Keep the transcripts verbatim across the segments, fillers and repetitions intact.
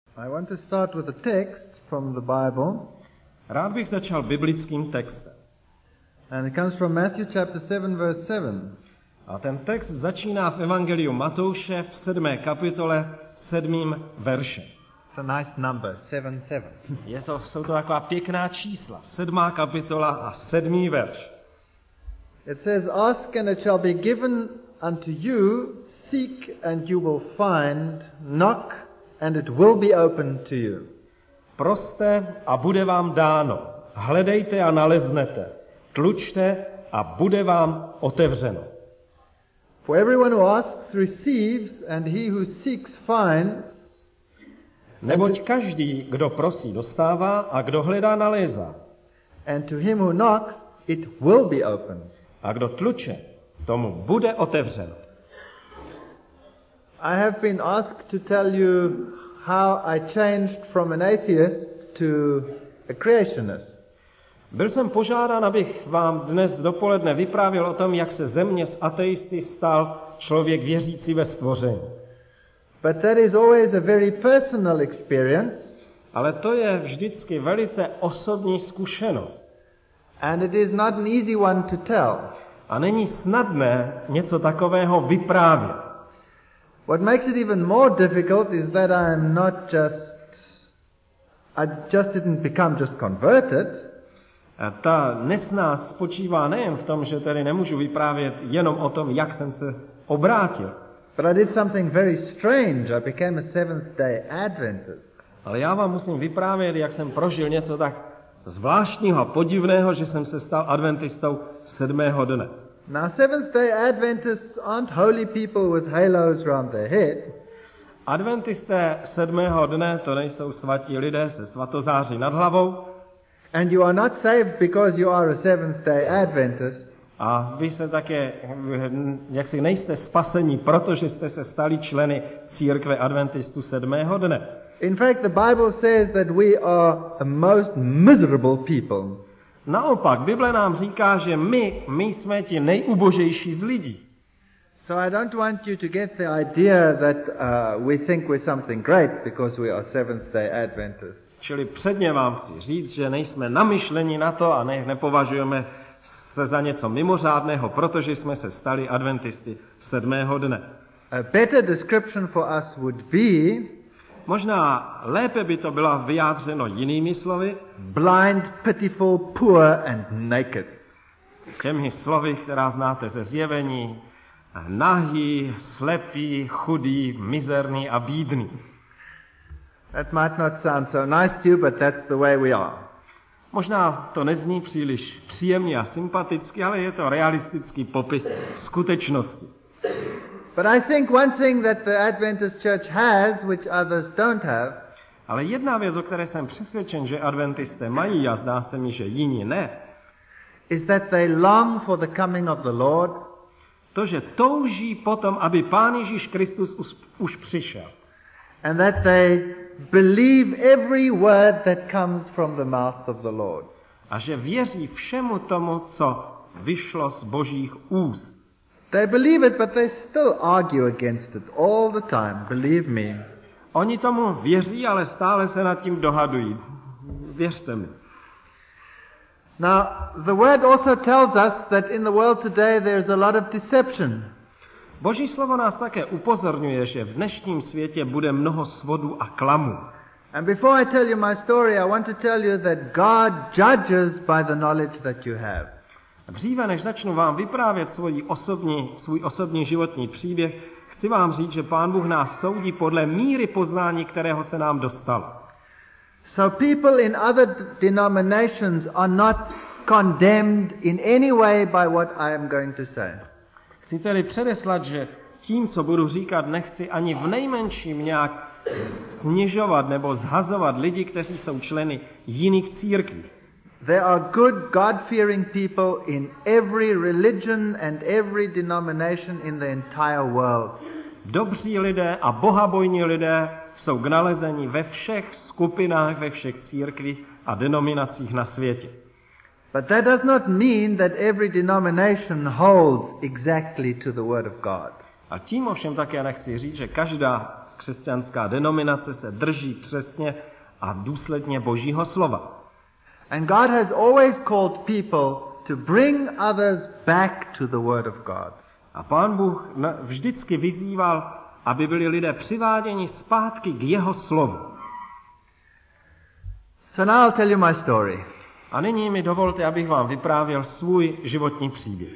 I want to start with a text from the Bible. Rád bych začal biblickým textem. And it comes from Matthew chapter seven verse seven. A ten text začíná v Evangeliu Matouše v sedmé kapitole sedmým veršem. It's a nice number, seven seven. Je to, jsou to taková pěkná čísla. Sedmá kapitola a sedmý verš. It says, "Ask and it shall be given unto you, seek and you will find, knock and it will be opened to you." Proste a bude vám dáno. Hledejte a naleznete. Tlučte a bude vám otevřeno. For everyone who asks receives, and he who seeks finds. Neboť každý, kdo prosí, dostává a kdo hledá, nalézá. And to him who knocks, it will be opened. A kdo tluče, tomu bude otevřeno. I have been asked to tell you how I changed from an atheist to a creationist. Byl jsem požádán, abych vám dnes dopoledne vyprávěl o tom, jak se ze mě z ateisty stal člověk věřící ve stvoření. But that is always a very personal experience. Ale to je vždycky velice osobní zkušenost. And it is not an easy one to tell. A není snadné něco takového vyprávět. What makes it even more difficult is that I am not just, I just didn't become just converted. A ta nesnáz spočívá nejen v tom, že tedy nemůžu vyprávět jenom o tom, jak jsem se obrátil. But I did something very strange. I became a Seventh-day Adventist. Ale já vám musím vyprávět, jak jsem prožil něco tak zvláštního a podivného, že jsem se stal adventistou sedmého dne. Now, Seventh-day Adventists aren't holy people with halos around their head. Adventisté sedmého dne to nejsou svatí lidé se svatozáří nad hlavou. And you are not saved because you are a Seventh-day Adventist. A vy se také, jak si nejste spasení, protože jste se stali členy církve adventistů sedmého dne. In fact, the Bible says that we are a most miserable people. Naopak, Bible nám říká, že my, my jsme ti nejubožejší z lidí. So I don't want you to get the idea that uh, we think we're something great because we are Seventh-day Adventists. Čili předně vám chci říct, že nejsme namyšleni na to a ne, nepovažujeme se za něco mimořádného, protože jsme se stali adventisty sedmého dne. A better description for us would be možná lépe by to bylo vyjádřeno jinými slovy. Blind, pitiful, poor and naked. Těmi slovy, která znáte ze Zjevení. Nahý, slepý, chudý, mizerný a bídný. That might not sound so nice to you, but that's the way we are. Možná to nezní příliš příjemně a sympaticky, ale je to realistický popis skutečnosti. But I think one thing that the Adventist church has, which others don't have, ale jedna věc, o které jsem přesvědčen, že adventisté mají, a zdá se mi, že jiní ne, is that they long for the coming of the Lord. To, že touží potom, aby Pán Ježíš Kristus už, už přišel. And that they believe every word that comes from the mouth of the Lord. A že věří všemu tomu, co vyšlo z Božích úst. They believe it, but they still argue against it all the time, believe me. Oni tomu věří, ale stále se nad tím dohadují. Věřte mi. Now, the word also tells us that in the world today there's a lot of deception. Boží slovo nás také upozorňuje, že v dnešním světě bude mnoho svodů a klamů. And before I tell you my story, I want to tell you that God judges by the knowledge that you have. Dříve než začnu vám vyprávět svůj osobní, svůj osobní životní příběh, chci vám říct, že Pán Bůh nás soudí podle míry poznání, kterého se nám dostalo. So people in other denominations are not condemned in any way by what I am going to say. Chci tedy předeslat, že tím, co budu říkat, nechci ani v nejmenším nějak snižovat nebo zhazovat lidi, kteří jsou členy jiných církví. There are good, God-fearing people in every religion and every denomination in the entire world. Dobří lidé a bohabojní lidé jsou k nalezení ve všech skupinách, ve všech církvích a denominacích na světě. But that does not mean that every denomination holds exactly to the word of God. A tím ovšem také nechci říct, že každá křesťanská denominace se drží přesně a důsledně Božího slova. And God has always called people to bring others back to the Word of God. A Pán Bůh vždycky vyzýval, aby byli lidé přiváděni zpátky k jeho slovu. So now I'll tell you my story. A nyní mi dovolte, abych vám vyprávěl svůj životní příběh.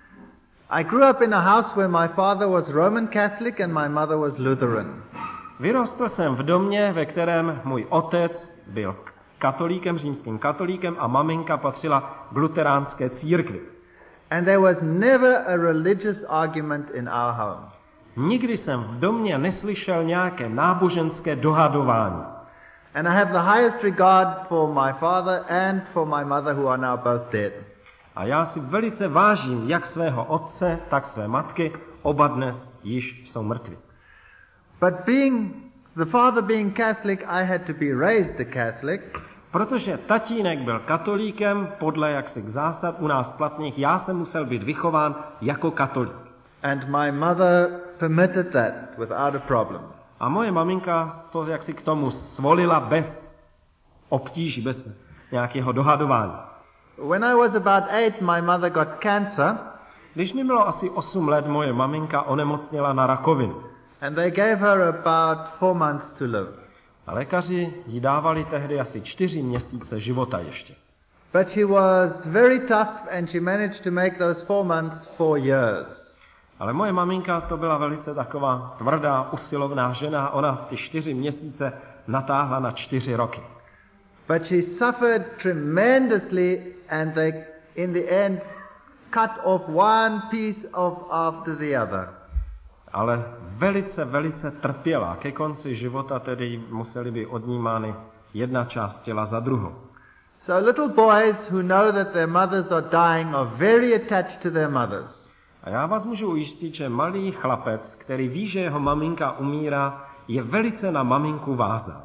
I grew up in a house where my father was Roman Catholic and my mother was Lutheran. Vyrostl jsem v domě, ve kterém můj otec byl katolíkem, římským katolíkem a maminka patřila k luteránské církvi. And there was never a religious argument in our home. Nikdy jsem v domě neslyšel nějaké náboženské dohadování. And I have the highest regard for my father and for my mother who are now both dead. A já si velice vážím jak svého otce, tak své matky, oba dnes již jsou mrtví. But being the father being Catholic, I had to be raised a Catholic. Protože tatínek byl katolíkem, podle jaksi zásad u nás platných, já jsem musel být vychován jako katolík. And my mother permitted that without a problem. A moje maminka to jaksi k tomu svolila bez obtíží, bez nějakého dohadování. When I was about eight, my mother got cancer. Když mi bylo asi osm let, moje maminka onemocněla na rakovinu. And they gave her about four months to live. A lékaři jí dávali tehdy asi čtyři měsíce života ještě. But she was very tough and she managed to make those four months four years. Ale moje maminka to byla velice taková tvrdá, usilovná žena. Ona ty čtyři měsíce natáhla na čtyři roky. But she suffered tremendously and they in the end cut off one piece of after the other. Ale velice, velice trpěla. Ke konci života tedy museli by odnímány jedna část těla za druhou. So little boys who know that their mothers are dying are very attached to their mothers. A já vás můžu ujistit, že malý chlapec, který ví, že jeho maminka umírá, je velice na maminku vázán.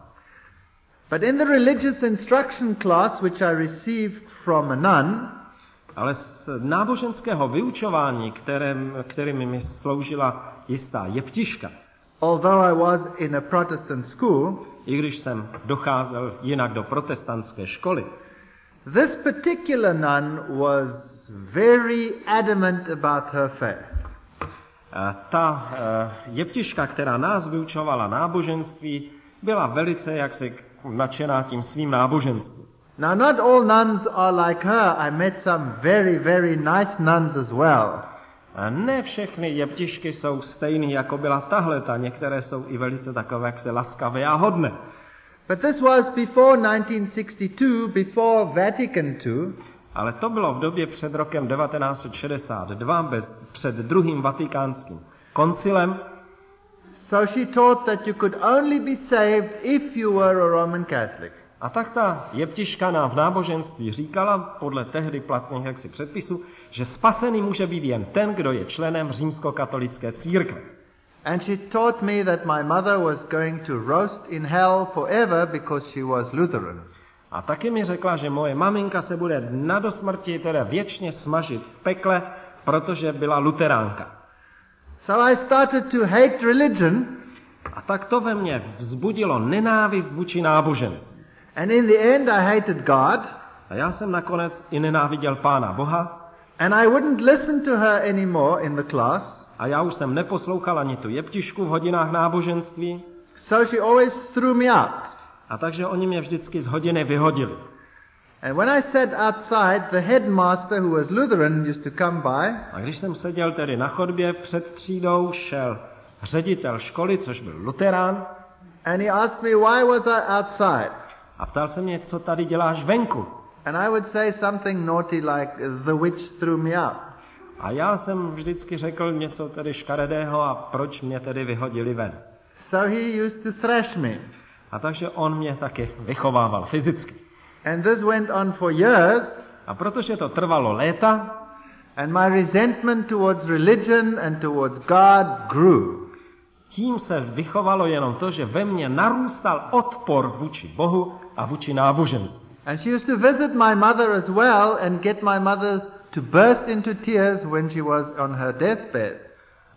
But in the religious instruction class which I received from a nun, ale z náboženského vyučování, kterým, kterými mi sloužila jistá jeptiška, although I was in a Protestant school, i když jsem docházel jinak do protestantské školy, this particular nun was very adamant about her faith. Ta uh, jeptiška, která nás vyučovala náboženství, byla velice jaksi nadšená tím svým náboženstvím. Now not all nuns are like her. I met some very, very nice nuns as well. A ne všechny jeptišky jsou stejný, jako byla tahleta. Některé jsou i velice takové, jak se laskavé a hodné. But this was before nineteen sixty-two, before Vatican two. Ale to bylo v době před rokem devatenáct set šedesát dva, bez, před druhým vatikánským koncilem. So she taught that you could only be saved if you were a Roman Catholic. A tak ta jeptiška nám v náboženství říkala, podle tehdy platných jaksi předpisů, že spasený může být jen ten, kdo je členem římskokatolické církve. And she taught me that my mother was going to roast in hell forever because she was Lutheran. A taky mi řekla, že moje maminka se bude na dosmrti teda věčně smažit v pekle, protože byla luteránka. So I started to hate religion. A tak to ve mně vzbudilo nenávist vůči náboženství. And in the end I hated God. A já jsem nakonec i nenáviděl Pána Boha. And I wouldn't listen to her anymore in the class. A já už jsem neposlouchal ani tu jeptišku v hodinách náboženství. So she always threw me out. A takže oni mě vždycky z hodiny vyhodili. And when I sat outside, the headmaster, who was Lutheran, used to come by. A když jsem seděl tedy na chodbě před třídou, šel ředitel školy, což byl luterán. And he asked me, why was I outside? A ptal se mě, co tady děláš venku. And I would say something naughty like, the witch threw me out. A já jsem vždycky řekl něco tedy škaredého a proč mě tedy vyhodili ven. So he used to thrash me. A takže on mě taky vychovával fyzicky. And this went on for years. A protože to trvalo léta, and my resentment towards religion and towards God grew. Tím se vychovalo jenom to, že ve mně narůstal odpor vůči Bohu a vůči náboženství. And she used to visit my mother as well and get my mother to burst into tears when she was on her deathbed.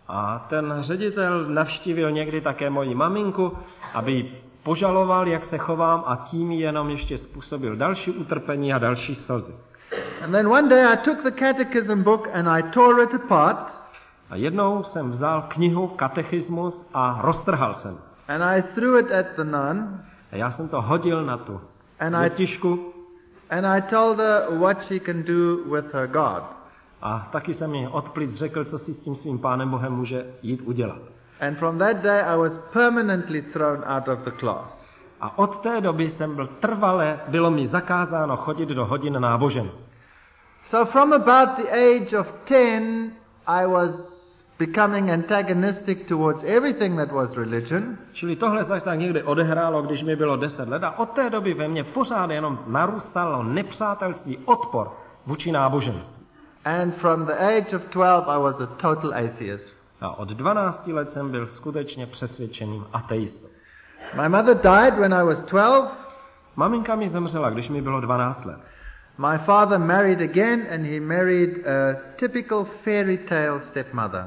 A ten ředitel navštívil někdy také moji maminku, aby ji požaloval, jak se chovám, a tím jenom ještě způsobil další utrpení a další slzy. And then one day I took the catechism book and I tore it apart. A jednou jsem vzal knihu Katechismus a roztrhal jsem. And I threw it at the nun. A já jsem to hodil na tu And I, letišku and I told her what she can do with her God. a taky jsem mi od plic řekl, co si s tím svým Pánem Bohem může jít udělat. And from that day I was permanently thrown out of the class. A od té doby jsem byl trvale, bylo mi zakázáno chodit do hodin náboženství. So from about the age of ten, I was becoming antagonistic towards everything that was religion. Čili tohle se tak někdy odehrálo, když mi bylo deset let, a od té doby ve mně pořád jenom narůstalo nepřátelství, odpor vůči náboženství. And from the age of twelve, I was a total atheist. A od dvanácti let jsem byl skutečně přesvědčeným ateistou. My mother died when I was twelve. Maminka mi zemřela, když mi bylo dvanáct let. My father married again and he married a typical fairy tale stepmother.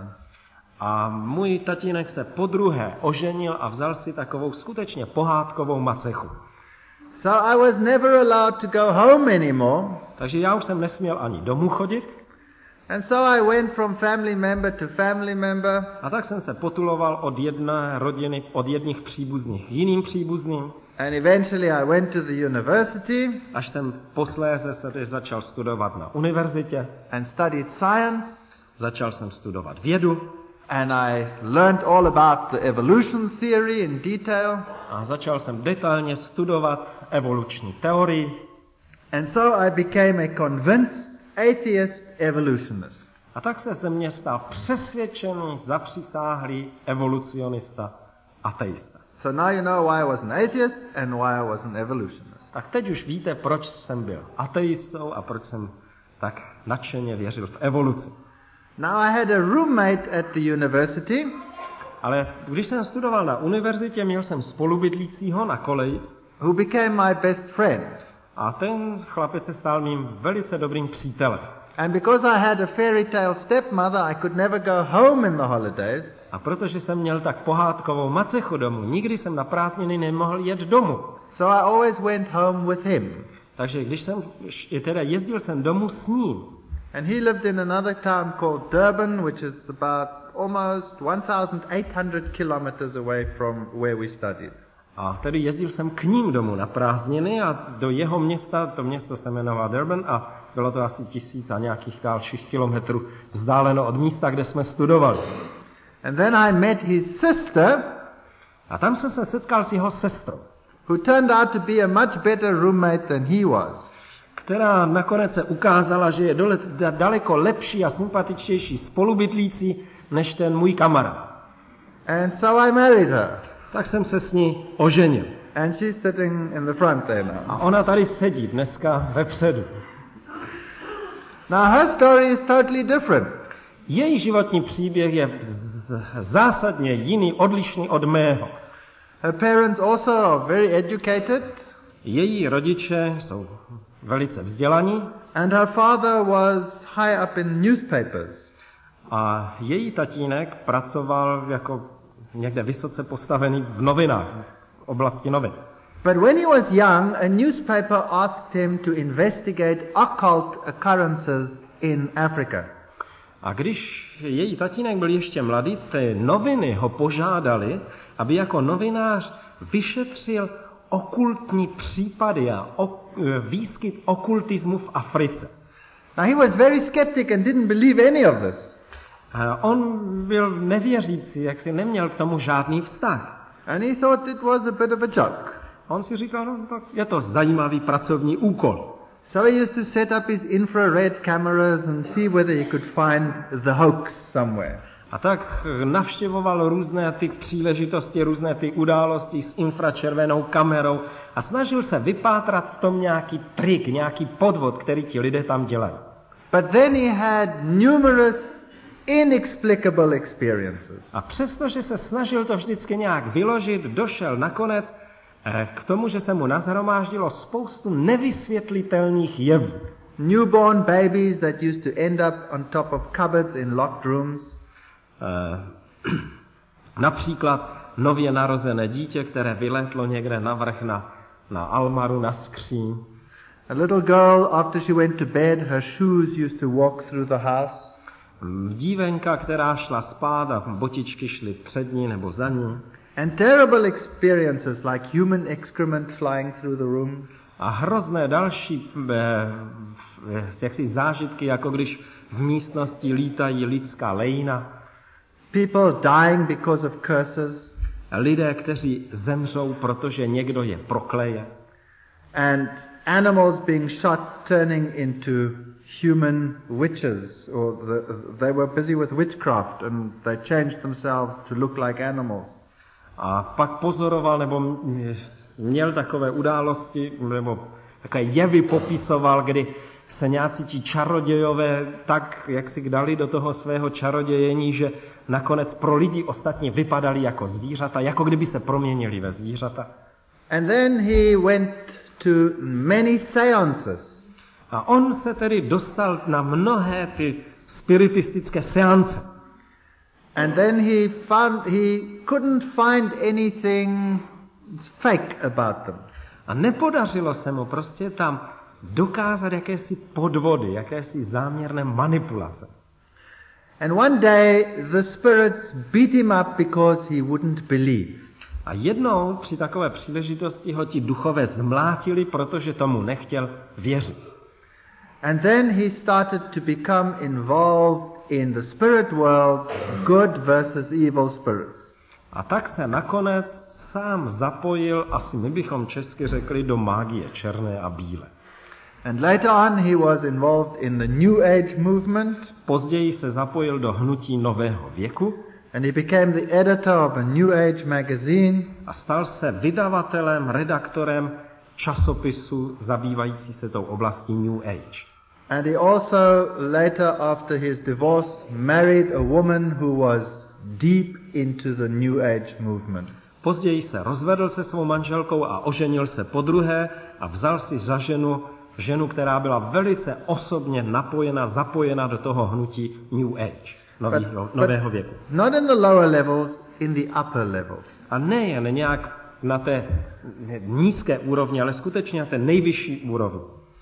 A můj tatínek se podruhé oženil a vzal si takovou skutečně pohádkovou macechu. So I was never allowed to go home anymore. Takže já už jsem nesměl ani domů chodit. And so I went from family member to family member. A tak jsem se potuloval od jedné rodiny, od jedných příbuzných k jiným příbuzným. And eventually I went to the university. Až jsem posléze se tedy začal studovat na univerzitě. And studied science. Začal jsem studovat vědu. And I learned all about the evolution theory in detail. A začal jsem detailně studovat evoluční teorii. And so I became a convinced atheist evolutionist. A tak se ze mě stal přesvědčený, zapřisáhlý evolucionista, ateista. So now you know why I was an atheist and why I was an evolutionist. Tak teď už víte, proč jsem byl ateistou a proč jsem tak nadšeně věřil v evoluci. Now I had a roommate at the university. Ale když jsem studoval na univerzitě, měl jsem spolubydlícího na koleji. Who became my best friend. A ten chlapec se stal mým velice dobrým přítelem. And because I had a fairy tale stepmother, I could never go home in the holidays. A protože jsem měl tak pohádkovou macechu domů, nikdy jsem na prázdniny nemohl jet domů. So I always went home with him. Takže když jsem, teda jezdil jsem domů s ním. And he lived in another town called Durban, which is about almost one thousand eight hundred kilometers away from where we studied. A tedy jezdil jsem k ním domů na prázdniny a do jeho města, to město se jmenovalo Durban a bylo to asi tisíc a nějakých dalších kilometrů vzdáleno od místa, kde jsme studovali. And then I met his sister. A tam jsem se setkal s jeho sestrou. Who turned out to be a much better roommate than he was. Která nakonec se ukázala, že je dole, daleko lepší a sympatičtější spolubydlící než ten můj kamarád. And so I married her. Tak jsem se s ní oženil. And she's sitting in the front there now. A ona tady sedí dneska vepředu. Now her story is totally different. Její životní příběh je z- zásadně jiný, odlišný od mého. Her parents also are very educated. Její rodiče jsou velice vzdělaní. And her father was high up in newspapers. A její tatínek pracoval jako někde vysoce postavený v novinách, v oblasti novin. But when he was young, a newspaper asked him to investigate occult occurrences in Africa. A když její tatínek byl ještě mladý, ty noviny ho požádali, aby jako novinář vyšetřil okultní případy a ok, výskyt okultismu v Africe. Now he was very skeptic and didn't believe any of this. A on byl nevěřící, jak si neměl k tomu žádný vztah. And he thought it was a bit of a joke. On si říkal, no, tak je to zajímavý pracovní úkol. So he used to set up his infrared cameras and see whether he could find the hoax somewhere. A tak navštěvoval různé ty příležitosti, různé ty události s infračervenou kamerou a snažil se vypátrat v tom nějaký trik, nějaký podvod, který ti lidé tam dělají. But then he had numerous inexplicable experiences. A přestože se snažil to vždycky nějak vyložit, došel nakonec k tomu, že se mu nashromáždilo spoustu nevysvětlitelných jevů. Newborn babies that used to end up on top of cupboards in locked rooms. E, například nově narozené dítě, které vylétlo někde navrch na, na almaru, na skříň. A little girl, after she went to bed, her shoes used to walk through the house. Dívenka, která šla spát a botičky šly před ní nebo za ní. And terrible experiences like human excrement flying through the rooms. A hrozné další eh, jaksi zážitky, jako když v místnosti lítají lidská lejna. People dying because of curses. Lidé, kteří zemřou, protože někdo je prokleje. And animals being shot turning into human witches, or the, they were busy with witchcraft and they changed themselves to look like animals. A pak pozoroval, nebo měl takové události, nebo takové jevy popisoval, kdy se nějací ti čarodějové tak, jak si dali do toho svého čarodějení, že nakonec pro lidi ostatní vypadali jako zvířata, jako kdyby se proměnili ve zvířata. And then he went to many seances. A on se tedy dostal na mnohé ty spiritistické seance. And then he found he couldn't find anything fake about them. A nepodařilo se mu prostě tam dokázat jakési podvody, jakési záměrné manipulace. And one day the spirits beat him up because he wouldn't believe. A jednou při takové příležitosti ho ti duchové zmlátili, protože tomu nechtěl věřit. And then he started to become involved in the spirit world, good versus evil spirits. A tak se nakonec sám zapojil, asi my bychom česky řekli, do mágie černé a bílé. And later on he was involved in the New Age movement. Později se zapojil do hnutí nového věku. And he became the editor of a New Age magazine. A stal se vydavatelem, redaktorem časopisu zabývající se tou oblastí New Age. And he also later, after his divorce, married a woman who was deep into the New Age movement. Později se rozvedl se svou manželkou a oženil se podruhé a vzal si za ženu ženu, která byla velice osobně napojena, zapojena do toho hnutí New Age, nového, but, nového věku. Not in the lower levels, in the upper levels. A nejen nějak na té nízké úrovni, ale skutečně na té nejvyšší úrovni.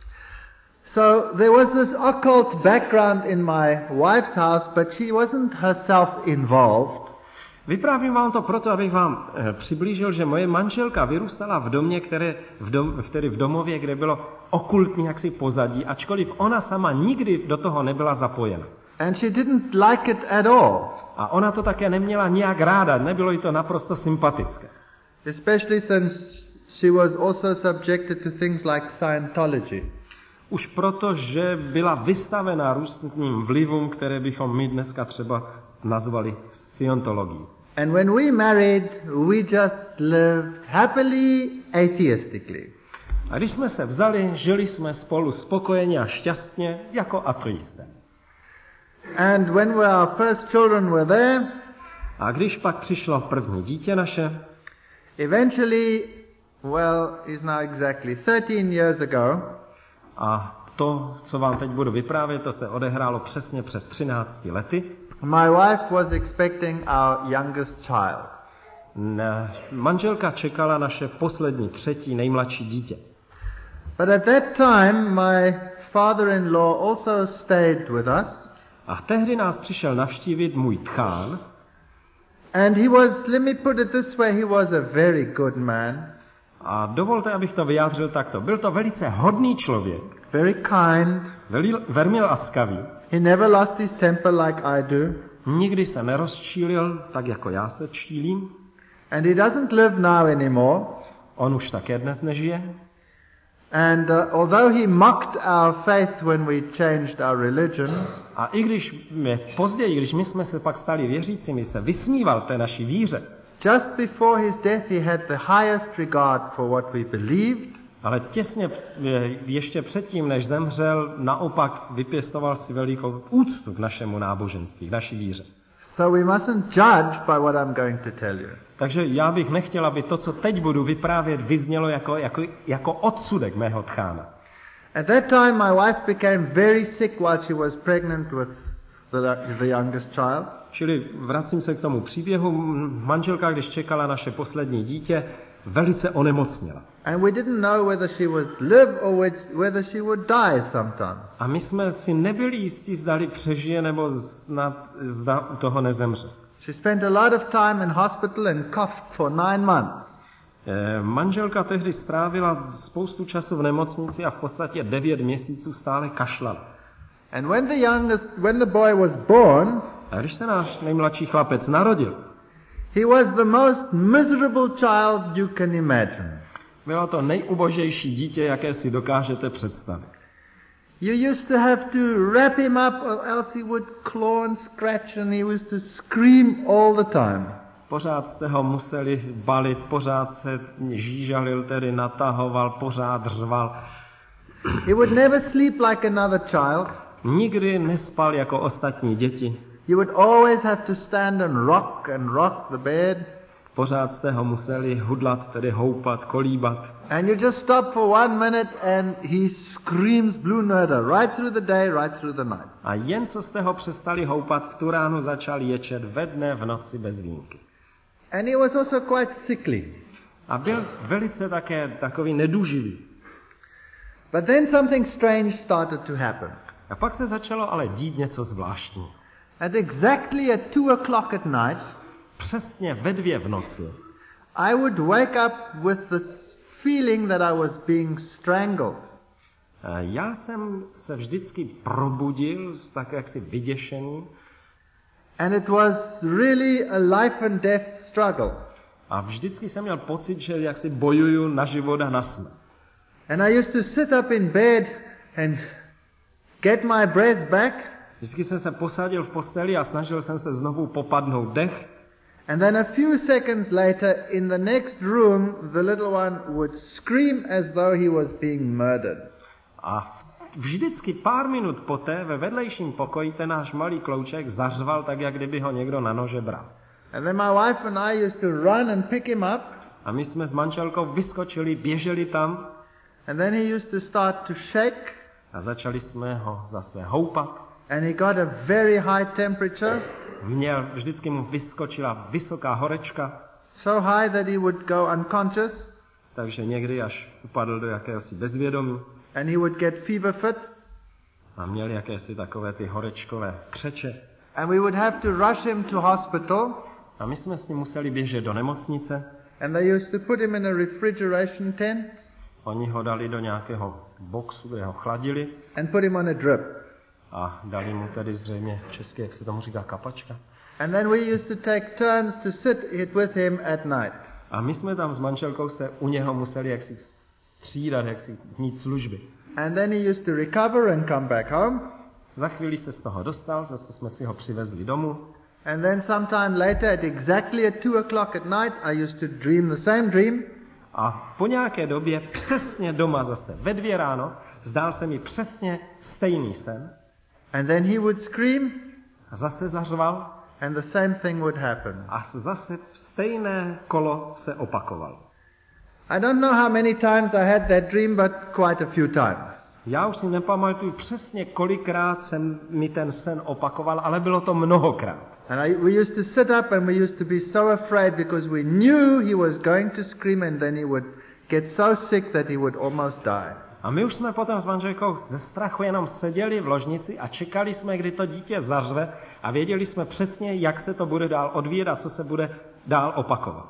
So there was this occult background in my wife's house, but she wasn't herself involved. Vyprávím vám to proto, abych vám e, přiblížil, že moje manželka vyrůstala v domě, které v, dom, tedy v domově, kde bylo okultní jaksi pozadí, ačkoliv ona sama nikdy do toho nebyla zapojena. And she didn't like it at all. A ona to také neměla nijak ráda, nebylo jí to naprosto sympatické. Especially since she was also subjected to things like Scientology. Už proto, že byla vystavena různým vlivům, které bychom my dneska třeba nazvali scientologií. And when we married, we just lived happily atheistically. A když jsme se vzali, žili jsme spolu spokojeně a šťastně jako ateisté. And when our first children were there, a když pak přišlo první dítě naše, eventually, well, is now exactly thirteen years ago. A to, co vám teď budu vyprávět, to se odehrálo přesně před třinácti lety. My wife was expecting our youngest child. Ne, manželka čekala naše poslední, třetí, nejmladší dítě. But at that time, my father-in-law also stayed with us. A tehdy nás přišel navštívit můj tchán. And he was, let me put it this way, he was a very good man. A dovolte, abych to vyjádřil takto. Byl to velice hodný člověk. Very kind. Veli, velmi laskavý. He never lost his temper like I do. Nikdy se nerozčílil, tak jako já se čílím. And he doesn't live now anymore. On už také dnes nežije. And uh, although he mocked our faith when we changed our religion, a i když mě, později, když my jsme se pak stali věřícími, se vysmíval té naší víře. Just before his death he had the highest regard for what we believed. Ale těsně ještě předtím, než zemřel, naopak vypěstoval si velikou úctu k našemu náboženství, k naší víře. So we mustn't judge by what I'm going to tell you. Takže já bych nechtěl, aby to, co teď budu vyprávět, vyznělo jako, jako, jako odsudek mého tchána. At that time my wife became very sick while she was pregnant with the, the youngest child. Čili vracím se k tomu příběhu. Manželka, když čekala naše poslední dítě, velice onemocněla. And we didn't know whether she would live or whether she would die sometimes. A my jsme si nebyli jistí, zdali přežije nebo snad zda u toho nezemře. She spent a lot of time in hospital and coughed for nine months. E, manželka tehdy strávila spoustu času v nemocnici a v podstatě devět měsíců stále kašlala. And when the youngest, when the boy was born, a když se náš nejmladší chlapec narodil, he was the most miserable child you can imagine. Bylo to nejubožejší dítě, jaké si dokážete představit. You used to have to wrap him up or else he would claw and scratch and he used to scream all the time. Pořád jste ho museli balit, pořád se žížalil, tedy natahoval, pořád řval. He would never sleep like another child. Nikdy nespal jako ostatní děti. You would always have to stand and rock and rock the bed. Pořád jste ho museli hudlat, tedy houpat, kolíbat. And you just stop for one minute and he screams blue murder right through the day, right through the night. A jen co jste ho přestali houpat, v tu ránu začal ječet ve dne, v noci bez výjimky. And he was also quite sickly. A byl velice také takový neduživý. But then something strange started to happen. A pak se začalo ale dít něco zvláštního. At exactly at two o'clock at night, přesně ve dvě v noci, I would wake up with this feeling that I was being strangled. Já jsem se vždycky probudil z tak jaksi vyděšený. And it was really a life and death struggle. A vždycky jsem měl pocit, že jaksi bojuju na život a na smrt. And I used to sit up in bed and get my breath back. Vždycky jsem se posadil v posteli a snažil jsem se znovu popadnout dech. And then a few seconds later, in the next room, the little one would scream as though he was being murdered. A vždycky pár minut poté ve vedlejším pokoji ten náš malý klouček zařval tak, jak kdyby ho někdo na nože bral. And then my wife and I used to run and pick him up. A my jsme s manželkou vyskočili, běželi tam. And then he used to start to shake. A začali jsme ho zase houpat. And he got a very high temperature. Měl, vždycky mu vyskočila vysoká horečka. So high that he would go unconscious. Takže někdy až upadl do jakéhosi bezvědomí. And he would get fever fits. A měl jakési takové ty horečkové křeče. And we would have to rush him to hospital. A my jsme s ním museli běžet do nemocnice. And they used to put him in a refrigeration tent. Oni ho dali do nějakého boxu, kde ho chladili. And put him on a drip. A dali mu tedy zřejmě česky, jak se tomu říká, kapačka. And then we used to take turns to sit it with him at night. A my jsme tam s manželkou se u něho museli jaksi střídat, jaksi mít služby. And then he used to recover and come back home. Za chvíli se z toho dostal, zase jsme si ho přivezli domů. And then sometime later, at exactly at two o'clock at night, I used to dream the same dream. A po nějaké době přesně doma zase ve dvě ráno zdál se mi přesně stejný sen. And then he would scream. A zase zařval. And the same thing would happen. A zase stejné kolo se opakovalo. I don't know how many times I had that dream, but quite a few times. Já už si nepamatuju přesně, kolikrát jsem mi ten sen opakoval, ale bylo to mnohokrát. And I, we used to sit up and we used to be so afraid because we knew he was going to scream and then he would get so sick that he would almost die. A my už jsme potom s manželkou ze strachu jenom seděli v ložnici a čekali jsme, kdy to dítě zařve a věděli jsme přesně, jak se to bude dál odvíjet a co se bude dál opakovat.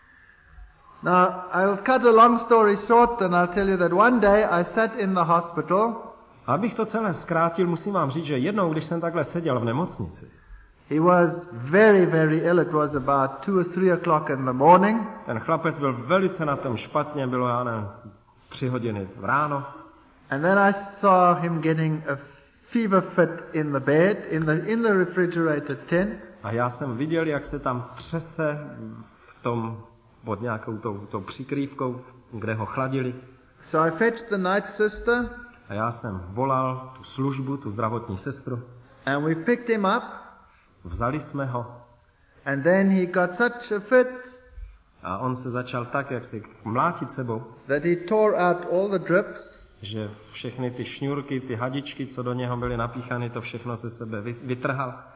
Now, I'll cut a long story short and I'll tell you that one day I sat in the hospital. Abych to celé zkrátil, musím vám říct, že jednou, když jsem takhle seděl v nemocnici, he was very, very ill. It was about two or three o'clock in the morning. Ten chlapec byl velice na tom špatně, bylo já nevím, tři hodiny v ráno. And then I saw him getting a fever fit in the bed, in the in the refrigerated tent. A já jsem viděl, jak se tam třese v tom pod nějakou tou, tou přikrývkou, kde ho chladili. So I fetched the night sister. A já jsem volal tu službu, tu zdravotní sestru. And we picked him up. Vzali jsme ho. And then he got such a fit. A on se začal tak, jak si mlátit sebou. That he tore out all the drips. Že všechny ty šňůrky, ty hadičky, co do něho byly napíchány, to všechno ze sebe vytrhal.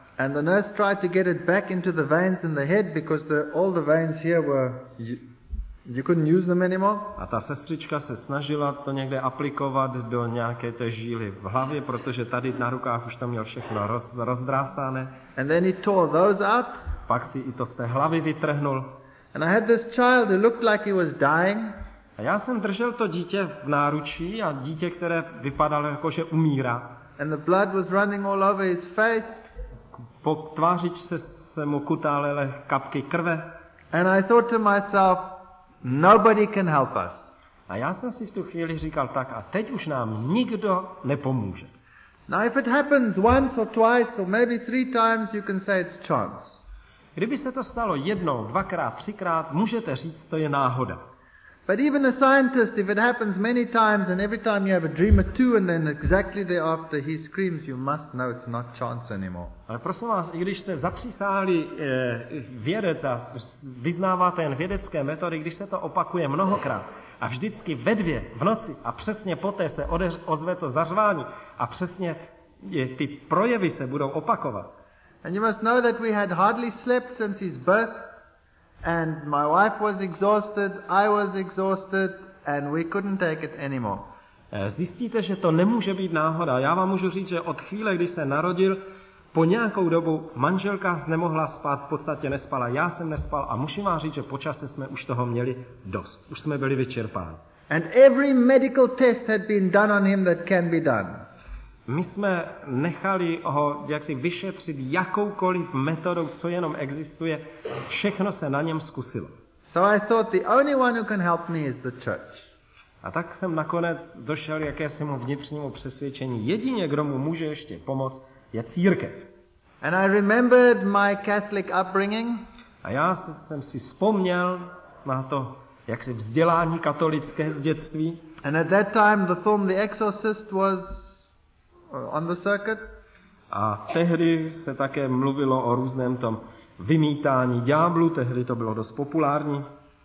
And the nurse tried to get it back into the veins in the head because the, all the veins here were, you, you couldn't use them anymore. A ta sestřička se snažila to někde aplikovat do nějaké té žíly v hlavě, protože tady na rukách už to měl všechno roz, rozdrásané. And then he tore those out. Pak si i to z té hlavy vytrhnul. And I had this child who looked like he was dying. A já jsem držel to dítě v náručí a dítě, které vypadalo jako, že umírá. And the blood was running all over his face. Po tvářičce se mu kutálely kapky krve. And I thought to myself, nobody can help us. A já jsem si v tu chvíli říkal tak, a teď už nám nikdo nepomůže. Now if it happens once or twice or maybe three times, you can say it's chance. Kdyby se to stalo jednou, dvakrát, třikrát, můžete říct, to je náhoda. But even a scientist, if it happens many times and every time you have a dream or two and then exactly thereafter he screams, you must know it's not chance anymore. Ale prosím vás, i když jste zapřísáhlý eh, vědec a vyznáváte jen vědecké metody, když se to opakuje mnohokrát a vždycky ve dvě v noci a přesně poté se odeř, ozve to zařvání a přesně je, ty projevy se budou opakovat. And you must know that we had hardly slept since his birth. And my wife was exhausted, I was exhausted, and we couldn't take it anymore. Zjistíte, že to nemůže být náhoda. Já vám můžu říct, že od chvíle, kdy se narodil, po nějakou dobu manželka nemohla spát, v podstatě nespala, já jsem nespal a musím vám říct, že po čase jsme už toho měli dost. Už jsme byli vyčerpáni. And every medical test had been done on him that can be done. My jsme nechali ho jaksi vyšetřit jakoukoliv metodou, co jenom existuje. Všechno se na něm zkusilo. So I thought the only one who can help me is the church. A tak jsem nakonec došel k jakésimu vnitřnímu přesvědčení. Jedině, kdo mu může ještě pomoct, je církev. And I remembered my Catholic upbringing. A já jsem si vzpomněl na to, jak si vzdělání katolické z dětství. And at that time the film The Exorcist was on the circuit. A tehdy se také mluvilo o různém tom vymítání ďáblu, tehdy to bylo dost populární.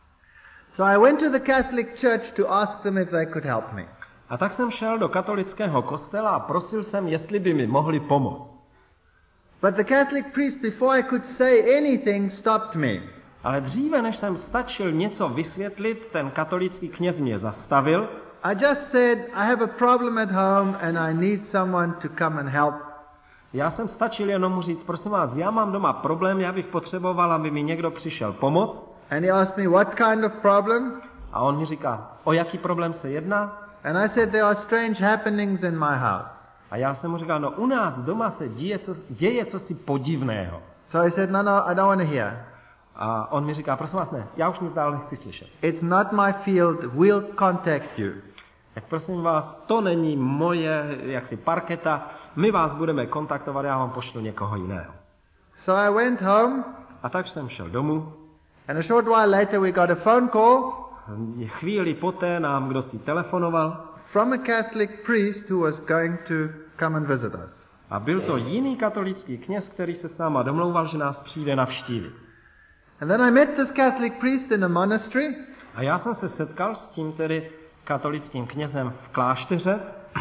So I went to the Catholic Church to ask them if they could help me. A tak jsem šel do katolického kostela a prosil jsem, jestli by mi mohli pomoct. But the Catholic priest, before I could say anything, stopped me. Ale dříve, než jsem stačil něco vysvětlit, ten katolický kněz mě zastavil. I just said, I have a problem at home and I need someone to come and help. Já jsem stačil jenom mu říct, prosím vás, já mám doma problém, já bych potřeboval, aby mi někdo přišel pomoct. And he asked me, what kind of problem? A on mi říká, o jaký problém se jedná? And I said, there are strange happenings in my house. A já jsem mu říkal, no u nás doma se děje, co, děje cosi podivného. So he said, no, no, I don't want to hear. A on mi říká, prosím vás, ne, já už nic dál nechci slyšet. It's not my field, we'll contact you. Tak prosím vás, to není moje jaksi parketa, my vás budeme kontaktovat, já vám pošlu někoho jiného. So I went home. A tak jsem šel domů. And a short while later we got a phone call. Chvíli poté nám kdo si telefonoval. From a Catholic priest who was going to come and visit us. A byl to jiný katolický kněz, který se s náma domlouval, že nás přijde navštívit. And then I met this Catholic priest in a monastery. A já jsem se setkal s tím tedy katolickým knězem v klášteře.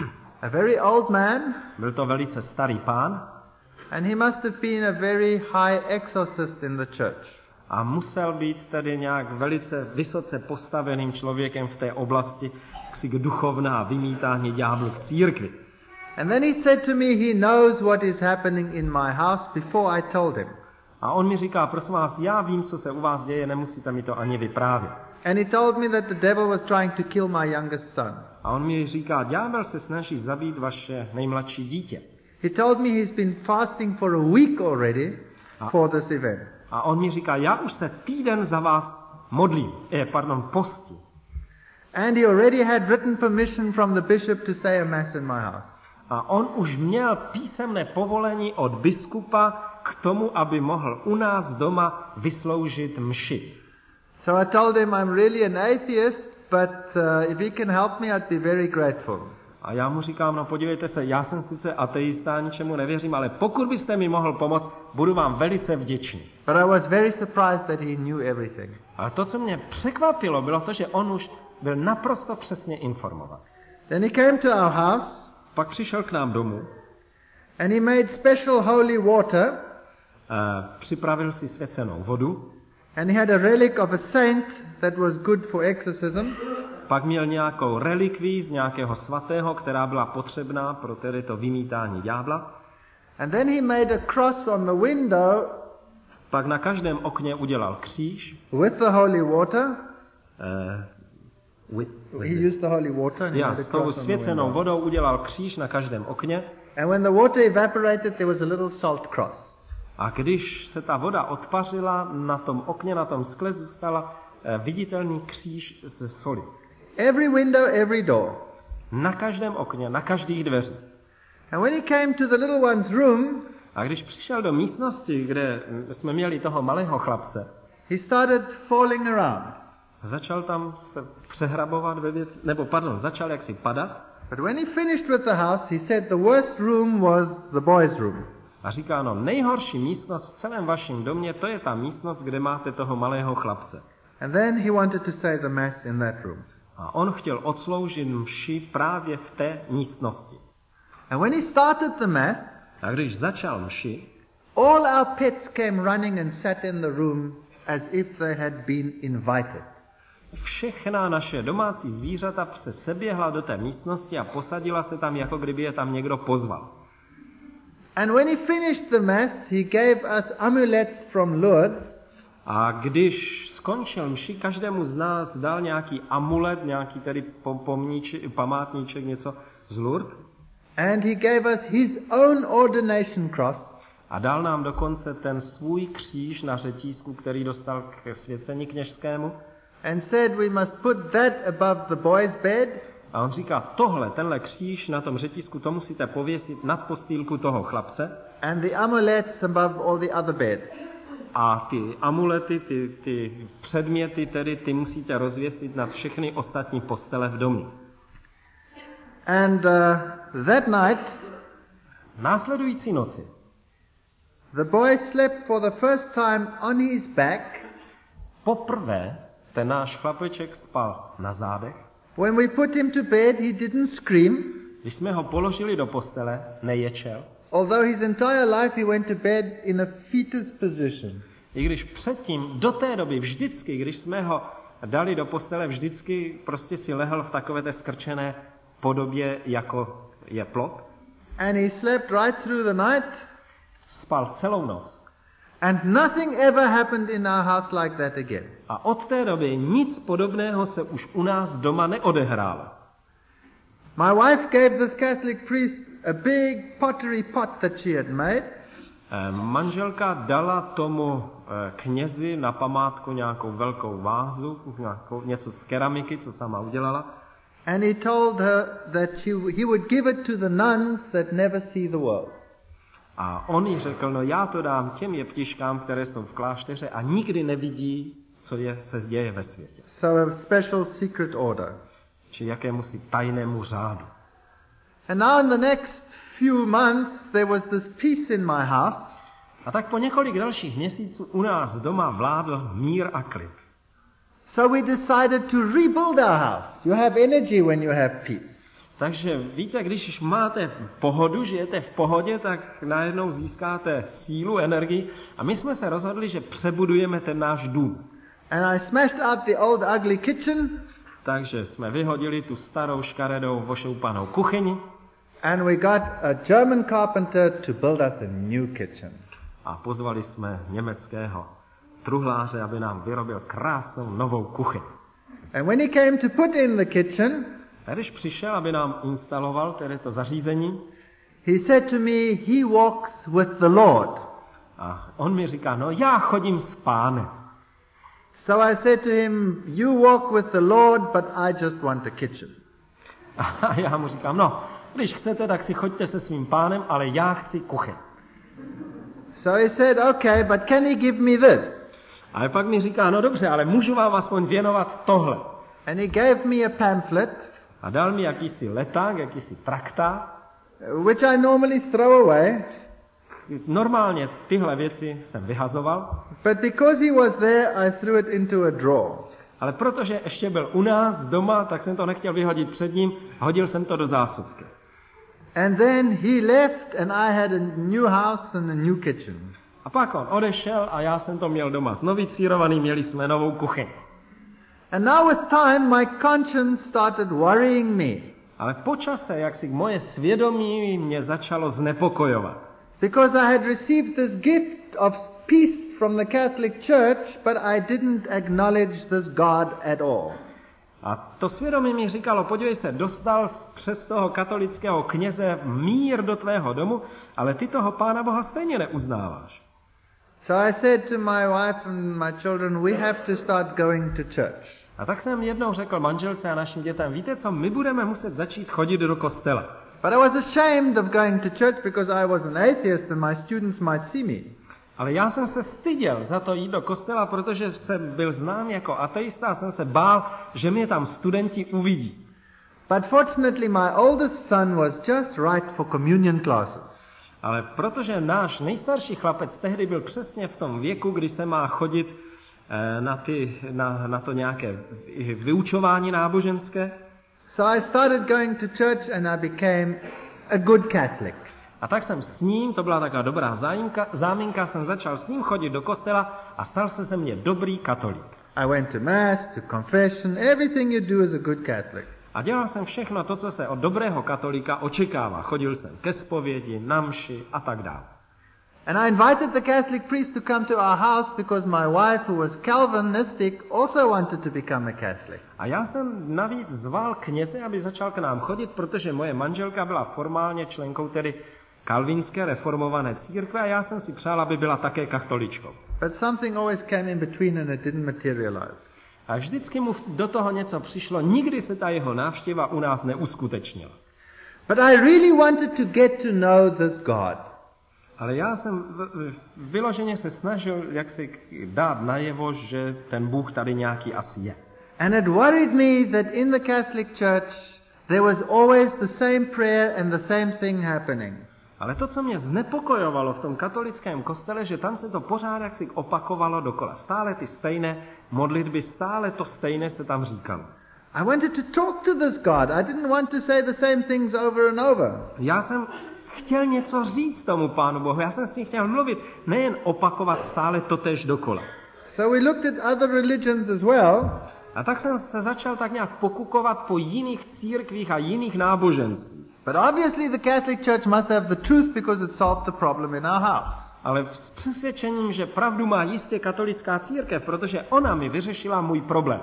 A very old man. Byl to velice starý pán. And he must have been a very high exorcist in the church. A musel být tedy nějak velice vysoce postaveným člověkem v té oblasti k duchovná vymítání ďáblu v církvi. And then he said to me, he knows what is happening in my house before I told him. A on mi říká, prosím vás, já vím, co se u vás děje, nemusíte mi to ani vyprávět. And he told me that the devil was trying to kill my youngest son. A on mi říká, ďábel se snaží zabít vaše nejmladší dítě. He told me he's been fasting for a week already for this event. A on mi říká, já už se týden za vás modlím, eh, pardon, postím. And he already had written permission from the bishop to say a mass in my house. A on už měl písemné povolení od biskupa k tomu, aby mohl u nás doma vysloužit mši. So I told him I'm really an atheist, but uh, if he can help me, I'd be very grateful. A já mu říkám, no podívejte se, já jsem sice ateista, ničemu nevěřím, ale pokud byste mi mohl pomoct, budu vám velice vděčný. But I was very surprised that he knew everything. Ale to, co mě překvapilo, bylo to, že on už byl naprosto přesně informovat. Then he came to our house. Pak přišel k nám domů. And he made special holy water. připravil si svěcenou vodu. And he had a relic of a saint that was good for exorcism. Pak měl nějakou relikví z nějakého svatého, která byla potřebná pro tedy to vymítání ďábla. And then he made a cross on the window. Pak na každém okně udělal kříž. With the holy water. Uh, with, with he used the holy water. And já, he made a s tou cross on the svěcenou window. vodou udělal kříž na každém okně. And when the water evaporated, there was a little salt cross. A když se ta voda odpařila, na tom okně, na tom skle zůstala eh, viditelný kříž ze soli. Every window, every door. Na každém okně, na každých dveřích. And when he came to the little one's room, a když přišel do místnosti, kde jsme měli toho malého chlapce, he started falling around. Začal tam se přehrabovat ve věci, nebo pardon, začal jaksi padat. But when he finished with the house, he said the worst room was the boys' room. A říká, no, nejhorší místnost v celém vašem domě, to je ta místnost, kde máte toho malého chlapce. And then he wanted to say the mass in that room. A on chtěl odsloužit mši právě v té místnosti. And when he started the mass, a když začal mši, all our pets came running and sat in the room as if they had been invited. Všechna naše domácí zvířata se seběhla do té místnosti a posadila se tam, jako kdyby je tam někdo pozval. And when he finished the mass, he gave us amulets from Lourdes. A když skončil mši, každému z nás dal nějaký amulet, nějaký tedy pomníček, památníček, něco z Lourdes. And he gave us his own ordination cross. A dal nám dokonce ten svůj kříž na řetízku, který dostal k svěcení kněžskému. And said we must put that above the boy's bed. A on říká, tohle, tenhle kříž na tom řetízku, to musíte pověsit nad postýlku toho chlapce. And the amulets above all the other beds. A ty amulety, ty, ty předměty, tedy ty musíte rozvěsit nad všechny ostatní postele v domě. And uh, that night, následující noci, the boy slept for the first time on his back. Poprvé ten náš chlapeček spal na zádech. When we put him to bed, he didn't scream. Když jsme ho položili do postele, neječel. Although his entire life he went to bed in a fetus position. I když předtím, do té doby, vždycky, když jsme ho dali do postele, vždycky prostě si lehl v takové té skrčené podobě, jako je plot. And he slept right through the night. Spal celou noc. And nothing ever happened in our house like that again. A od té doby nic podobného se už u nás doma neodehrálo. My wife gave this Catholic priest a big pottery pot that she had made. Manželka dala tomu knězi na památku nějakou velkou vázu, nějakou, něco z keramiky, co sama udělala. And he told her that she, he would give it to the nuns that never see the world. A on jí řekl, no já to dám těm jeptiškám, které jsou v klášteře a nikdy nevidí, co je, se děje ve světě. So a special secret order. Či jakémusi tajnému řádu. And now in the next few months there was this peace in my house. A tak po několik dalších měsíců u nás doma vládl mír a klid. So we decided to rebuild our house. You have energy when you have peace. Takže víte, když máte pohodu, žijete v pohodě, tak najednou získáte sílu, energii. A my jsme se rozhodli, že přebudujeme ten náš dům. And I smashed out the old ugly kitchen. Takže jsme vyhodili tu starou škaredou vošoupanou kuchyni. And we got a German carpenter to build us a new kitchen. A pozvali jsme německého truhláře, aby nám vyrobil krásnou novou kuchyň. And when he came to put in the kitchen, a když přišel, aby nám instaloval tedy to zařízení, he said to me, he walks with the Lord. A on mi říká, no já chodím s Pánem. So I said to him, you walk with the Lord, but I just want a kitchen. A já mu říkám, no, když chcete, tak si choďte se svým Pánem, ale já chci kuchyň. So he said, okay, but can he give me this? Ale pak mi říká, no dobře, ale můžu vám aspoň věnovat tohle. And he gave me a pamphlet. A dal mi jakýsi leták, jakýsi traktát. Which I normally throw away. Normálně tyhle věci jsem vyhazoval. But because he was there, I threw it into a drawer. Ale protože ještě byl u nás doma, tak jsem to nechtěl vyhodit před ním, hodil jsem to do zásuvky. And then he left and I had a new house and a new kitchen. A pak on odešel a já jsem to měl doma znovicírovaný, měli jsme novou kuchyň. And now with time my conscience started worrying me. Ale po čase, jak si moje svědomí mě začalo znepokojovat. Because I had received this gift of peace from the Catholic Church, but I didn't acknowledge this God at all. A to svědomí mi říkalo, podívej se, dostal přes toho katolického kněze mír do tvého domu, ale ty toho Pána Boha stejně neuznáváš. So I said to my wife and my children, we have to start going to church. A tak jsem jednou řekl manželce a našim dětem, víte co, my budeme muset začít chodit do kostela. But I was ashamed of going to church because I was an atheist and my students might see me. Ale já jsem se styděl za to jít do kostela, protože jsem byl znám jako ateista a jsem se bál, že mě tam studenti uvidí. But fortunately my oldest son was just right for communion classes. Ale protože náš nejstarší chlapec tehdy byl přesně v tom věku, kdy se má chodit na, ty, na, na to nějaké vyučování náboženské. So I started going to church and I became a good Catholic. A tak jsem s ním, to byla taková dobrá zámínka, záminka, jsem začal s ním chodit do kostela a stal se ze mě dobrý katolík. I went to mass, to confession, everything you do as a good Catholic. A dělal jsem všechno to, co se od dobrého katolíka očekává. Chodil jsem ke zpovědi, na mši a tak dále. And I invited the Catholic priest to come to our house because my wife, who was Calvinistic, also wanted to become a Catholic. A já jsem navíc zval kněze, aby začal k nám chodit, protože moje manželka byla formálně členkou tedy kalvinské reformované církve a já jsem si přál, aby byla také katoličkou. But something always came in between and it didn't materialize. A vždycky mu do toho něco přišlo, nikdy se ta jeho návštěva u nás neuskutečnila. But I really wanted to get to know this God. Ale já jsem vyloženě se snažil, jak si dát najevo, že ten Bůh tady nějaký asi je. And it worried me that in the Catholic Church there was always the same prayer and the same thing happening. Ale to, co mě znepokojovalo v tom katolickém kostele, že tam se to pořád jaksi opakovalo dokola. Stále ty stejné modlitby, stále to stejné se tam říkalo. I wanted to talk to this God. I didn't want to say the same things over and over. Já jsem chtěl něco říct tomu Pánu Bohu. Já jsem s ním chtěl mluvit, nejen opakovat stále totéž dokola. So we looked at other religions as well. A tak jsem se začal tak nějak pokukovat po jiných církvích a jiných náboženství. But obviously the Catholic Church must have the truth because it solved the problem in our house. Ale s přesvědčením, že pravdu má jistě katolická církev, protože ona mi vyřešila můj problém.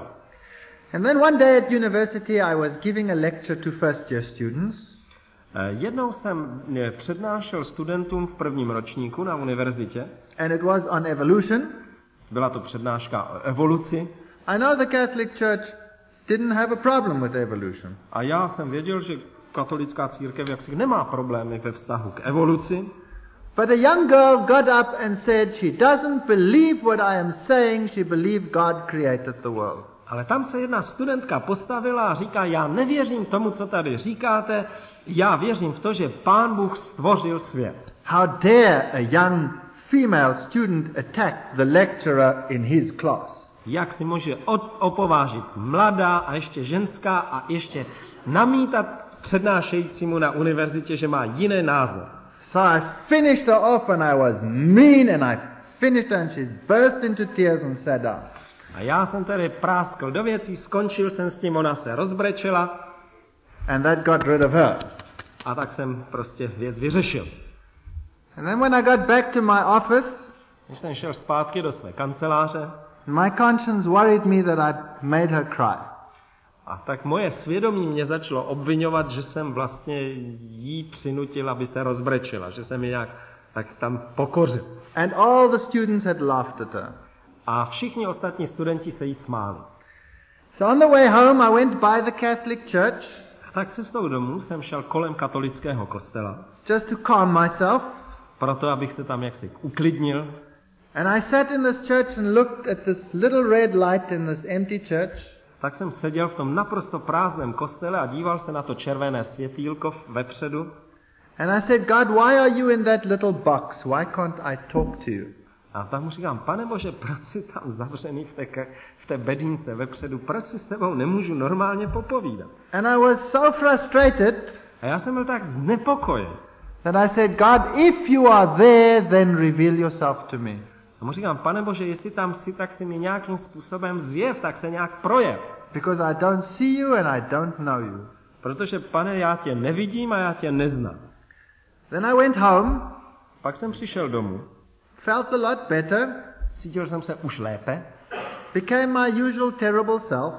And then one day at university I was giving a lecture to first year students. Jednou jsem přednášel studentům v prvním ročníku na univerzitě. And it was on evolution. Byla to přednáška o evoluci. I know the Catholic Church didn't have a problem with evolution. A já jsem věděl, že katolická církev jaksi nemá problémy ve vztahu k evoluci. But a young girl got up and said she doesn't believe what I am saying, she believed God created the world. Ale tam se jedna studentka postavila a říká, já nevěřím tomu, co tady říkáte, já věřím v to, že Pán Bůh stvořil svět. How dare a young female student attack the lecturer in his class? Jak si může opovážit mladá a ještě ženská a ještě namítat přednášejícímu na univerzitě, že má jiný názor. So I finished her off and I was mean and I finished her and she burst into tears and sat down. A já jsem tedy práskl do věcí, skončil jsem s tím, ona se rozbrečela. And that got rid of her. A tak jsem prostě věc vyřešil. And then when I got back to my office, když jsem šel zpátky do své kanceláře, my conscience worried me that I made her cry. A tak moje svědomí mě začalo obvinovat, že jsem vlastně jí přinutil, aby se rozbrečela, že jsem ji nějak tak tam pokořil. And all the students had laughed at her. A všichni ostatní studenti se jí smáli. So on the way home I went by the Catholic Church. A tak cestou domů jsem šel kolem katolického kostela. Just to calm myself. Proto, abych se tam jaksi uklidnil. And I sat in this church and looked at this little red light in this empty church. Tak jsem seděl v tom naprosto prázdném kostele a díval se na to červené světýlko vepředu. And I said, God, why are you in that little box? Why can't I talk to you? A tak mu říkám, Pane Bože, proč jsi tam zavřený v té, v té bedínce vepředu? Proč si s tebou nemůžu normálně popovídat? And I was so frustrated. A já jsem byl tak znepokojen. Then I said, God, if you are there, then reveal yourself to me. A mu říkám, Pane Bože, jestli tam jsi, tak si mi nějakým způsobem zjev, tak se nějak projev. Because I don't see you and I don't know you. Protože, Pane, já tě nevidím a já tě neznám. Then I went home. Pak jsem přišel domů. Felt a lot better. Cítil jsem se už lépe. Became my usual terrible self.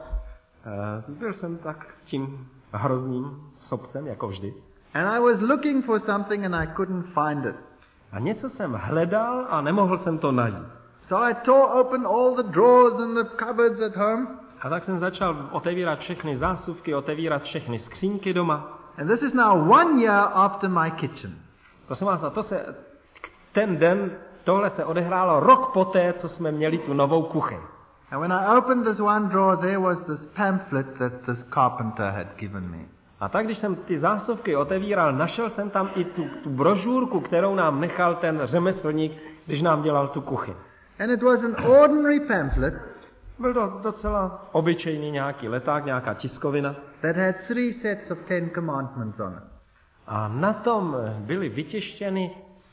Uh, byl jsem tak tím hrozným sobcem, jako vždy. And I was looking for something and I couldn't find it. A něco jsem hledal a nemohl jsem to najít. So I tore open all the drawers and the cupboards at home. A tak jsem začal otevírat všechny zásuvky, otevírat všechny skřínky doma. And this is now one year after my kitchen. Prosím vás, a to se, ten den, tohle se odehrálo rok poté, co jsme měli tu novou kuchyň. And when I opened this one drawer, there was this pamphlet that this carpenter had given me. A tak, když jsem ty zásuvky otevíral, našel jsem tam i tu, tu brožurku, kterou nám nechal ten řemeslník, když nám dělal tu kuchyň. And it was an ordinary pamphlet. Byl to docela obyčejný nějaký leták, nějaká tiskovina. That had three sets of Ten Commandments on it. A na tom byly vytištěny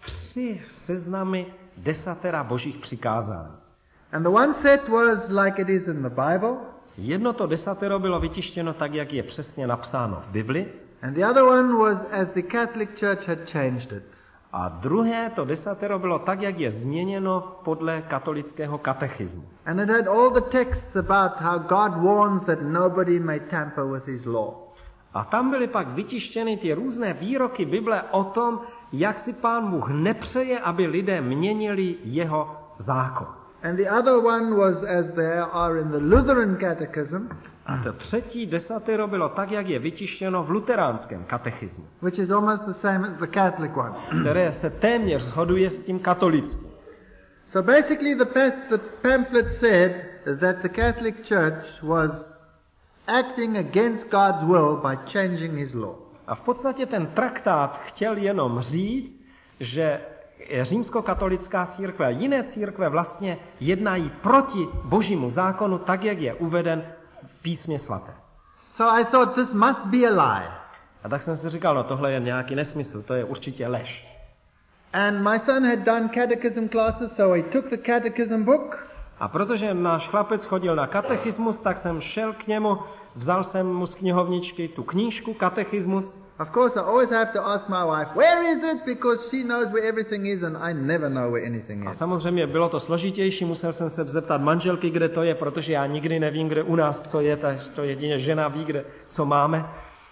tři seznamy desatera božích přikázání. And the one set was like it is in the Bible. Jedno to desatero bylo vytištěno tak, jak je přesně napsáno v Bibli. And the other one was as the Catholic Church had changed it. A druhé to desatero bylo tak, jak je změněno podle katolického katechismu. And it had all the texts about how God warns that nobody may tamper with his law. A tam byly pak vytištěny ty různé výroky Bible o tom, jak si Pán Bůh nepřeje, aby lidé měnili jeho zákon. And the other one was as there are in the Lutheran Catechism. A to třetí desatero bylo tak, jak je vytištěno v luteránském katechismu. Which is almost the same as the Catholic one. Které se téměř shoduje s tím katolickým. So basically the, pa- the pamphlet said that the Catholic Church was acting against God's will by changing his law. A v podstatě ten traktát chtěl jenom říct, že římskokatolická církve a jiné církve vlastně jednají proti božímu zákonu tak, jak je uveden v písmě svaté. So I thought this must be a lie. A tak jsem si říkal, no tohle je nějaký nesmysl, to je určitě lež. And my son had done catechism classes, so he took the catechism book. A protože náš chlapec chodil na katechismus, tak jsem šel k němu, vzal jsem mu z knihovničky tu knížku katechismus. Of course, I always have to ask my wife, where is it? Because she knows where everything is and I never know where anything A is. samozřejmě bylo to složitější, musel jsem se zeptat manželky, kde to je, protože já nikdy nevím, kde u nás co je, takže to jedině žena ví, kde co máme.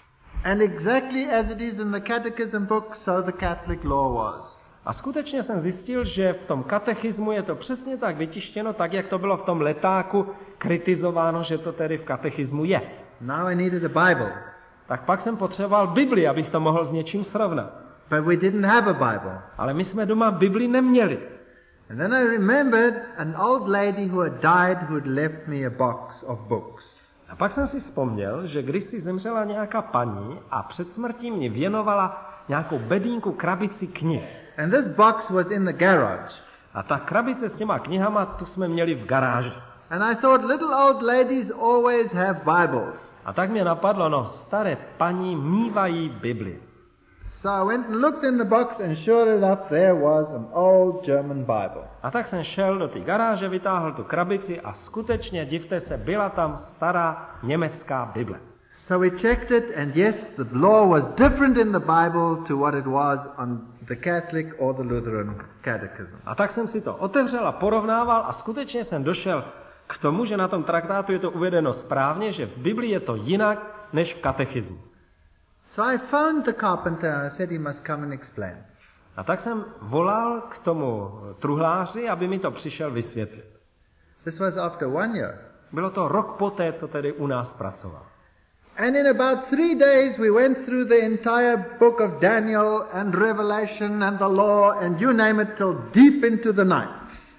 And exactly as it is in the catechism book, so the Catholic law was. A skutečně jsem zjistil, že v tom katechismu je to přesně tak vytištěno, tak jak to bylo v tom letáku kritizováno, že to tedy v katechismu je. Now I needed a Bible. Tak pak jsem potřeboval Bibli, abych to mohl s něčím srovnat. But we didn't have a Bible. Ale my jsme doma Bibli neměli. And then I remembered an old lady who had died who had left me a box of books. A pak jsem si vzpomněl, že kdysi zemřela nějaká paní a před smrtí mě věnovala nějakou bedínku, krabici knih. And this box was in the garage. A ta krabice s těma knihama, tu jsme měli v garáži. And I thought little old ladies always have Bibles. A tak mě napadlo, no staré paní mívají Bibli. So I went and looked in the box and sure enough there was an old German Bible. A tak jsem šel do té garáže, vytáhl tu krabici a skutečně, divte se, byla tam stará německá Bible. So we checked it and yes, the law was different in the Bible to what it was on the Catholic or the Lutheran catechism. A tak jsem si to otevřel a porovnával a skutečně jsem došel k tomu, že na tom traktátu je to uvedeno správně, že v Biblii je to jinak než v katechismu. So I phoned the carpenter and I said he must come and explain. A tak jsem volal k tomu truhláři, aby mi to přišel vysvětlit. This was after one year. Bylo to rok poté, co tedy u nás pracoval. And in about three days we went through the entire book of Daniel and Revelation and the law and you name it till deep into the night.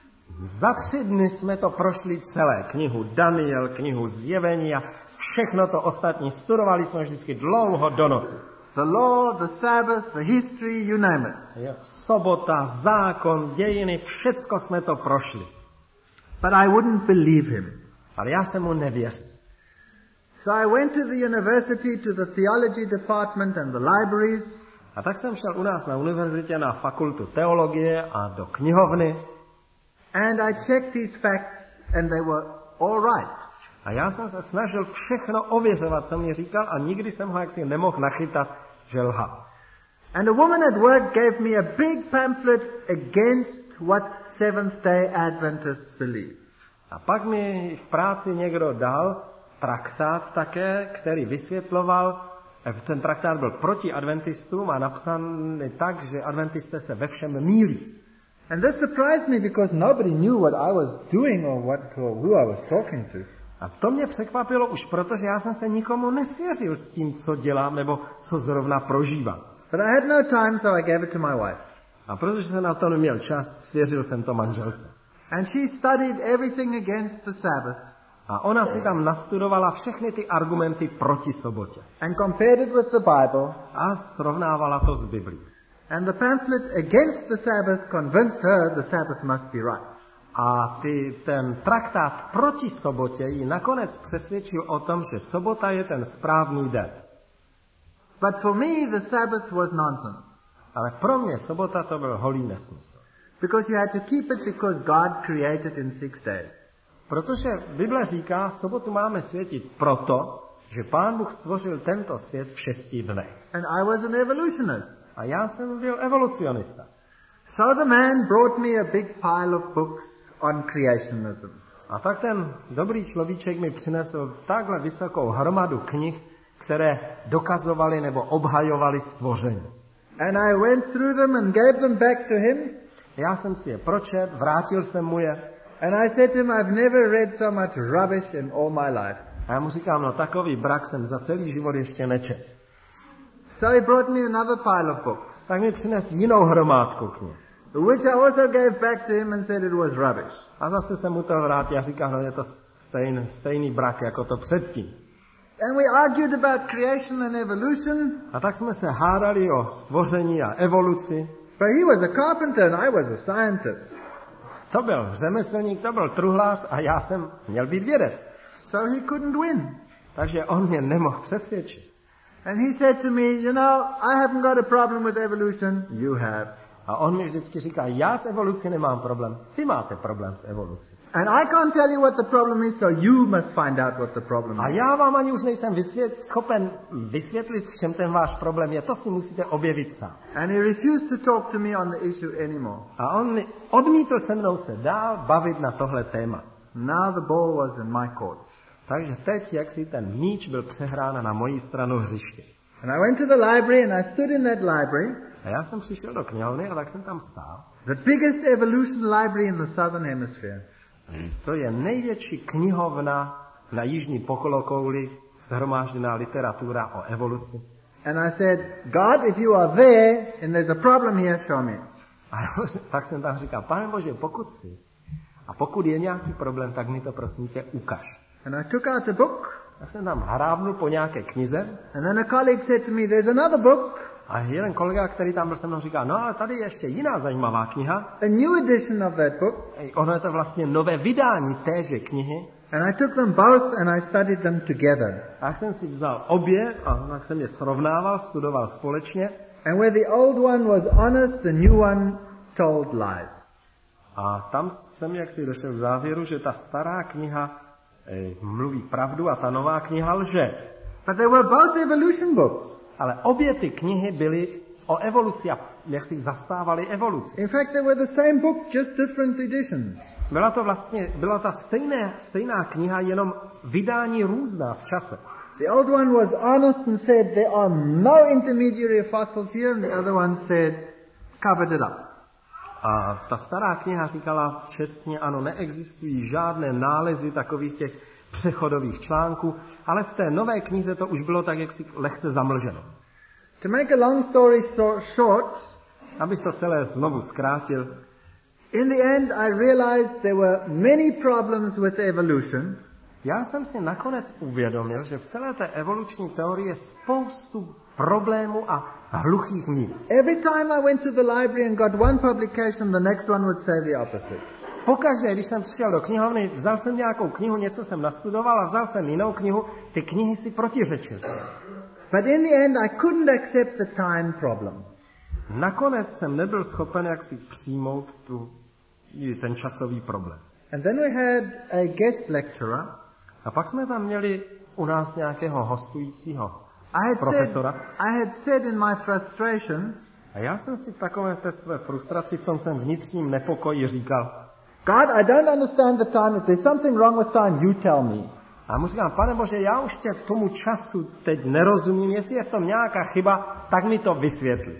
Za tři dny jsme to prošli celé. Knihu Daniel, knihu Zjevení a všechno to ostatní. Studovali jsme vždycky dlouho do noci. The law, the Sabbath, the history, you name it. Sobota, zákon, dějiny, všecko jsme to prošli. But I wouldn't believe him. Ale já jsem mu nevěřil. So I went to the university, to the theology department and the libraries. A tak jsem šel u nás na univerzitě na fakultu teologie a do knihovny. And I checked these facts and they were all right. A já jsem se snažil všechno ověřovat, co mi říkal, a nikdy jsem ho jaksi nemohl nachytat, že lhal. And a woman at work gave me a big pamphlet against what Seventh-day Adventists believe. A pak mi v práci někdo dal traktát také, který vysvětloval, ten traktát byl proti adventistům a napsán tak, že adventisté se ve všem mýlí. And this surprised me because nobody knew what I was doing or what or who I was talking to. A to mě překvapilo už proto, že já jsem se nikomu nesvěřil s tím, co dělám nebo co zrovna prožívám. But I had no time, so I gave it to my wife. A protože jsem na to neměl čas, svěřil jsem to manželce. And she studied everything against the Sabbath. A ona si tam nastudovala všechny ty argumenty proti sobotě. And compared it with the Bible. A srovnávala to s Biblií. And the pamphlet against the Sabbath convinced her the Sabbath must be right. A ty, ten traktát proti sobotě ji nakonec přesvědčil o tom, že sobota je ten správný den. But for me the Sabbath was nonsense. Ale pro mě sobota to byl holý nesmysl. Because you had to keep it because God created in six days. Protože Bible říká, sobotu máme světit proto, že Pán Bůh stvořil tento svět v šesti dnech. And I was an evolutionist. A já jsem byl evolucionista. So the man brought me a big pile of books on creationism. A tak ten dobrý človíček mi přinesl takhle vysokou hromadu knih, které dokazovaly nebo obhajovaly stvoření. And I went through them and gave them back to him. Já jsem si je pročet, vrátil jsem mu je. And I said to him, I've never read so much rubbish in all my life. A já mu říkám, no takový brak jsem za celý život ještě nečet. So he brought me another pile of books. Tak mi přines jinou hromádku knih. Which I also gave back to him and said it was rubbish. A zase jsem mu to vrátil a říkám, no je to stejný, stejný brak jako to předtím. And we argued about creation and evolution. A tak jsme se hádali o stvoření a evoluci. But he was a carpenter and I was a scientist. To byl řemeslník, to byl truhlář a já jsem měl být vědec. So he couldn't win. Takže on mě nemohl přesvědčit. And he said to me, you know, I haven't got a problem with evolution, you have. A on mi vždycky říká, já s evolucí nemám problém, vy máte problém s evolucí. And I can't tell you what the problem is, so you must find out what the problem A is. já vám ani už nejsem vysvět, schopen vysvětlit, v čem ten váš problém je, to si musíte objevit sám. And he refused to talk to me on the issue anymore. A on mi odmítl se mnou se dál bavit na tohle téma. Now the ball was in my court. Takže teď, jak si ten míč byl přehrán na mojí stranu hřiště. And I went to the library and I stood in that library. A já jsem přišel do knihovny a tak jsem tam stál. The biggest evolution library in the southern hemisphere. To je největší knihovna na jižní polokouli, shromážděná literatura o evoluci. And I said, God, if you are there and there's a problem here, show me. A tak jsem tam říkal, Pane Bože, pokud jsi, a pokud je nějaký problém, tak mi to prosím tě ukaž. And I took out a book. Tak jsem tam hrábnul po nějaké knize. And then a colleague said to me, there's another book. A jeden kolega, který tam byl se mnou, říká, no ale tady je ještě jiná zajímavá kniha. A new edition of that book. Ono je to vlastně nové vydání téže knihy. And I took them both and I studied them together. A tak jsem si vzal obě a tak jsem je srovnával, studoval společně. And where the old one was honest, the new one told lies. A tam jsem jaksi došel k závěru, že ta stará kniha eh, mluví pravdu a ta nová kniha lže. But they were both evolution books. Ale obě ty knihy byly o evoluci a jak si zastávaly evoluci. In fact, they were the same book, just different editions. Byla to vlastně, byla ta stejné, stejná kniha, jenom vydání různá v čase. The old one was honest and said there are no intermediary fossils here, and the other one said covered it up. A ta stará kniha říkala čestně, ano, neexistují žádné nálezy takových těch přechodových článků, ale v té nové knize to už bylo tak, jak si lehce zamlženo. To make a long story so short, abych to celé znovu zkrátil, in the end I realized there were many problems with evolution. Já jsem si nakonec uvědomil, že v celé té evoluční teorii je spoustu problémů a hluchých míst. Every time I went to the library and got one publication, the next one would say the opposite. Pokaždé, když jsem přišel do knihovny, vzal jsem nějakou knihu, něco jsem nastudoval a vzal jsem jinou knihu, ty knihy si protiřečily. But in the end I couldn't accept the time problem. nakonec jsem nebyl schopen jaksi přijmout tu, ten časový problém. And then we had a guest lecturer. A pak jsme tam měli u nás nějakého hostujícího I had said, profesora. I had said in my frustration, A já jsem si v takové té své frustraci, v tom svém vnitřním nepokoji říkal, God, I don't understand the time. If there's something wrong with time, you tell me. a mu říkám, Pane Bože, já už tě tomu času teď nerozumím, jestli je v tom nějaká chyba, tak mi to vysvětli.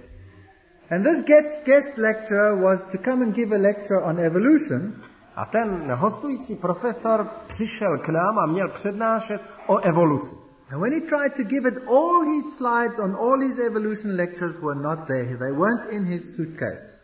And this guest, guest lecturer was to come and give a lecture on evolution. A ten hostující profesor přišel k nám a měl přednášet o evoluci. And when he tried to give it, all his slides on all his evolution lectures were not there. They weren't in his suitcase.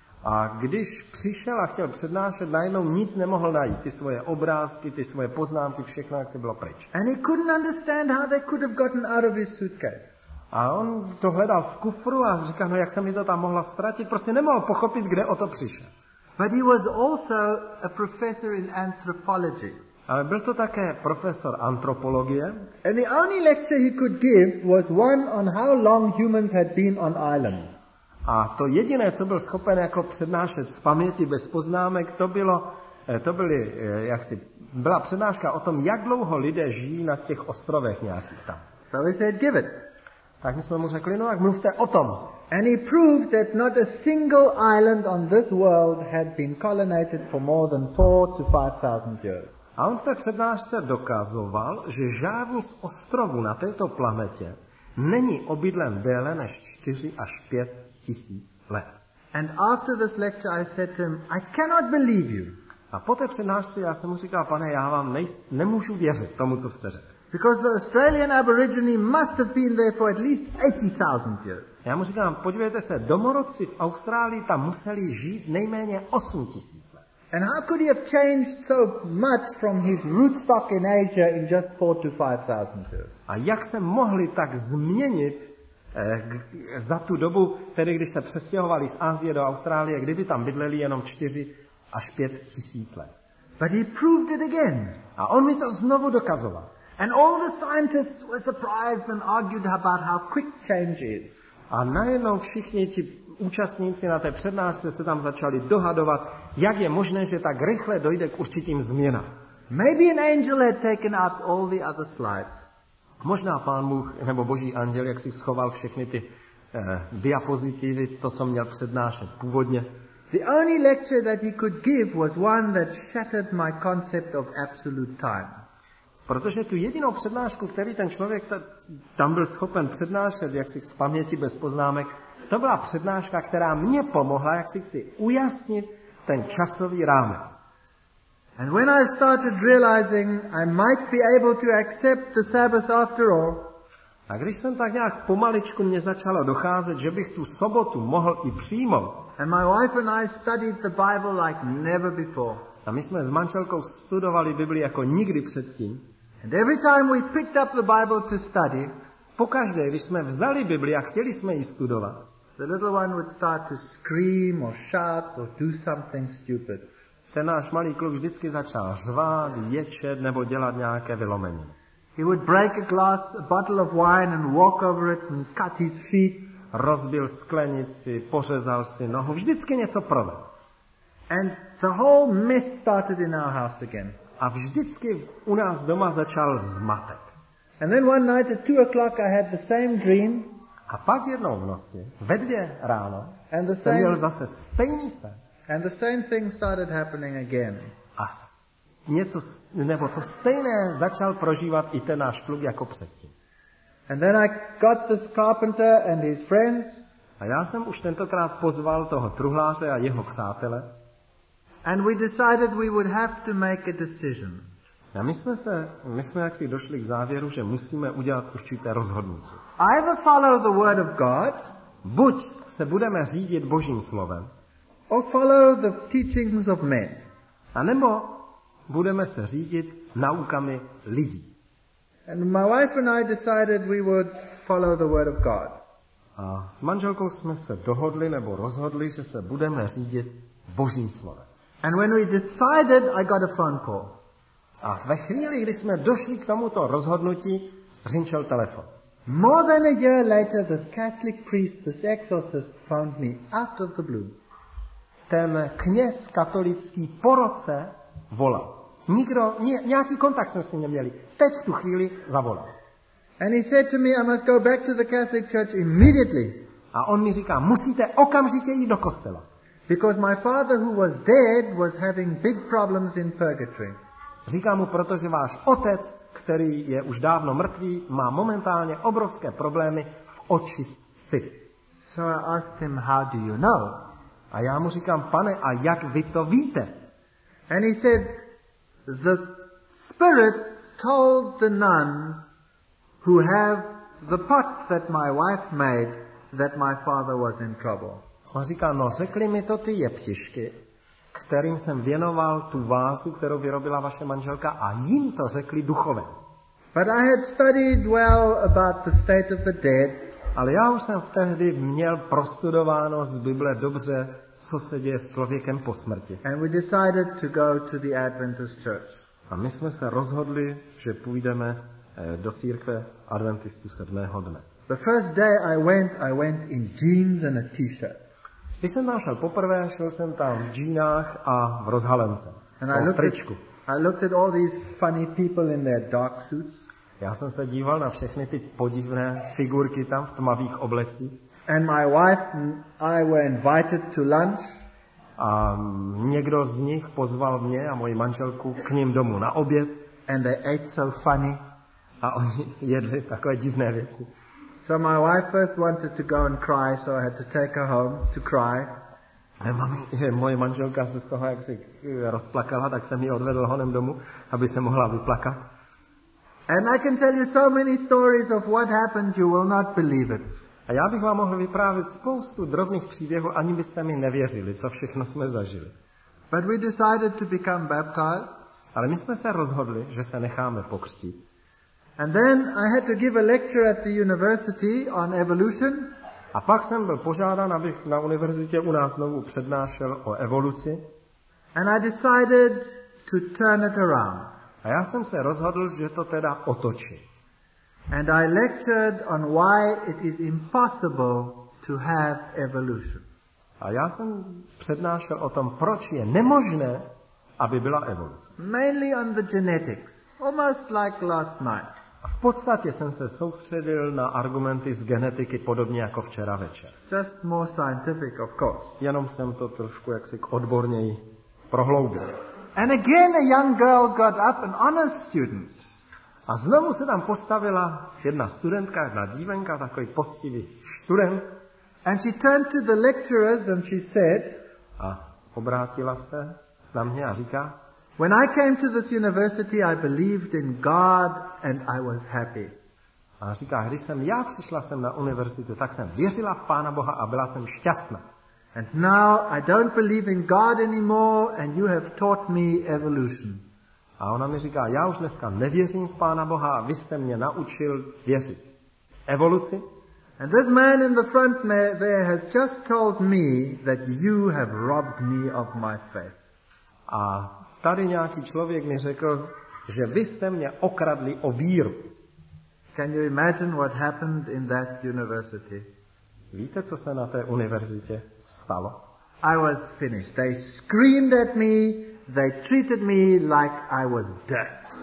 A když přišel a chtěl přednášet, najednou nic nemohl najít. Ty svoje obrázky, ty svoje poznámky, všechno, jak se bylo pryč. And he couldn't understand how they could have gotten out of his suitcase. A on to hledal v kufru a říkal, no jak se mi to tam mohla ztratit, prostě nemohl pochopit, kde o to přišel. But he was also a professor in anthropology. Ale byl to také profesor antropologie. And the only lecture he could give was one on how long humans had been on islands. A to jediné, co byl schopen jako přednášet z paměti bez poznámek, to bylo, to byly, jaksi, byla přednáška o tom, jak dlouho lidé žijí na těch ostrovech nějakých tam. So he said, give it. Tak my jsme mu řekli, no tak mluvte o tom. And he proved that not a single island on this world had been pollinated for more than four to five thousand years. A on v té přednášce dokazoval, že žádný z ostrovů na této planetě není obydlen déle než čtyři až pět tisíc let. And after this lecture I said to him, I cannot believe you. A po té přednášce já jsem mu říkal, pane, já vám nejs- nemůžu věřit tomu, co jste řekl. Because the Australian Aborigine must have been there for at least eighty thousand years. Já mu říkám, podívejte se, domorodci v Austrálii tam museli žít nejméně osm tisíc let. And how could he have changed so much from his rootstock in Asia in just four to five thousand years? A jak se mohli tak změnit eh, g- za tu dobu, tedy když se přestěhovali z Asie do Austrálie, kdyby tam bydleli jenom čtyři až pět tisíc let. But he proved it again. A on mi to znovu dokazoval. And all the scientists were surprised and argued about how quick change is. A najednou všichni ti účastníci na té přednášce se tam začali dohadovat, jak je možné, že tak rychle dojde k určitým změnám. Maybe an angel had taken out all the other slides. Možná Pán Bůh nebo Boží anděl, jak si schoval všechny ty eh, diapozitivy, to, co měl přednášet původně. The only lecture that he could give was one that shattered my concept of absolute time. Protože tu jedinou přednášku, který ten člověk ta, tam byl schopen přednášet, jak si z paměti bez poznámek, to byla přednáška, která mě pomohla, jak si si ujasnit ten časový rámec. And when I started realizing I might be able to accept the Sabbath after all, A když jsem tak nějak pomaličku mě začalo docházet, že bych tu sobotu mohl i přijmout, and my wife and I studied the Bible like never before. a my jsme s manželkou studovali Bibli jako nikdy předtím, And every time we picked up the Bible to study, pokaždé, když jsme vzali Bibli a chtěli jsme ji studovat, the little one would start to scream or shout or do something stupid. ten náš malý kluk vždycky začal řvát, ječet nebo dělat nějaké vylomení. He would break a glass, a bottle of wine and walk over it and cut his feet. Rozbil sklenici, pořezal si nohu, vždycky něco provedl. And the whole mess started in our house again. A vždycky u nás doma začal zmatek. And then one night at two o'clock I had the same dream. A pak jednou v noci, ve dvě ráno, And the jsem same- měl zase stejný sen. And the same thing started happening again. A s- něco, s- nebo to stejné začal prožívat i ten náš kluk jako předtím. And then I got this carpenter and his friends, A já jsem už tentokrát pozval toho truhláře a jeho přátele. and we decided we would have to make a decision. A my jsme se, my jsme jaksi došli k závěru, že musíme udělat určité rozhodnutí. Either follow the word of God, Buď se budeme řídit Božím slovem, or follow the teachings of men. a nebo budeme se řídit naukami lidí. And my wife and I decided we would follow the word of God. A s manželkou jsme se dohodli nebo rozhodli, že se budeme řídit Božím slovem. And when we decided, I got a phone call. A ve chvíli, kdy jsme došli k tomuto rozhodnutí, řinčel telefon. More than a year later, this Catholic priest, this exorcist, found me out of the blue. Ten kněz katolický po roce volal. Nikdo, ně, nějaký kontakt jsme s ním neměli. Teď v tu chvíli zavolal. And he said to me, I must go back to the Catholic Church immediately. A on mi říká, musíte okamžitě jít do kostela. Because my father, who was dead, was having big problems in purgatory. Říká mu, protože váš otec, který je už dávno mrtvý, má momentálně obrovské problémy v očistci. So I asked him, how do you know? A já mu říkám, pane, a jak vy to víte? And he said, the spirits told the nuns who have the pot that my wife made that my father was in trouble. On říká, no řekli mi to ty jeptišky, kterým jsem věnoval tu vázu, kterou vyrobila vaše manželka, a jim to řekli duchové. But I had studied well about the state of the dead. Ale já už jsem tehdy měl prostudováno z Bible dobře, co se děje s člověkem po smrti. And we decided to go to the Adventist church. A my jsme se rozhodli, že půjdeme do církve adventistů sedmého dne. The first day I went, I went in jeans and a t-shirt. Když jsem tam šel poprvé, šel jsem tam v džínách a v rozhalence. And I looked, tričku. at, I looked at all these funny people in their dark suits. Já jsem se díval na všechny ty podivné figurky tam v tmavých oblecích. And my wife and I were invited to lunch. A někdo z nich pozval mě a moji manželku k ním domů na oběd. And they ate so funny. A oni jedli takové divné věci. So my wife first wanted to go and cry, so I had to take her home to cry. A moje manželka se z toho, jak si rozplakala, tak jsem ji odvedl honem domů, aby se mohla vyplakat. And I can tell you so many stories of what happened, you will not believe it. A já bych vám mohl vyprávět spoustu drobných příběhů, ani byste mi nevěřili, co všechno jsme zažili. But we decided to become baptized. Ale my jsme se rozhodli, že se necháme pokřtít. And then I had to give a lecture at the university on evolution. A pak jsem byl požádán, abych na univerzitě u nás znovu přednášel o evoluci. And I decided to turn it around. A já jsem se rozhodl, že to teda otočím. And I lectured on why it is impossible to have evolution. A já jsem přednášel o tom, proč je nemožné, aby byla evoluce. Mainly on the genetics, almost like last night. A v podstatě jsem se soustředil na argumenty z genetiky podobně jako včera večer. Just more scientific, of course. Jenom jsem to trošku jaksi odborněji prohloubil. And again a young girl got up, an honors student. A znovu se tam postavila jedna studentka, jedna dívenka, takový poctivý student. And she turned to the lecturers and she said, a obrátila se na mě a říká, when I came to this university, I believed in God and I was happy. A říká, když jsem já přišla sem na univerzitu, tak jsem věřila v Pána Boha a byla jsem šťastná. And now I don't believe in God anymore and you have taught me evolution. A ona mi říká, já už dneska nevěřím v Pána Boha a vy jste mě naučil věřit evoluci. And this man in the front there has just told me that you have robbed me of my faith. A tady nějaký člověk mi řekl, že vy jste mě okradli o víru. Can you imagine what happened in that university? Víte, co se na té univerzitě stalo? I was finished. They screamed at me. They treated me like I was dirt.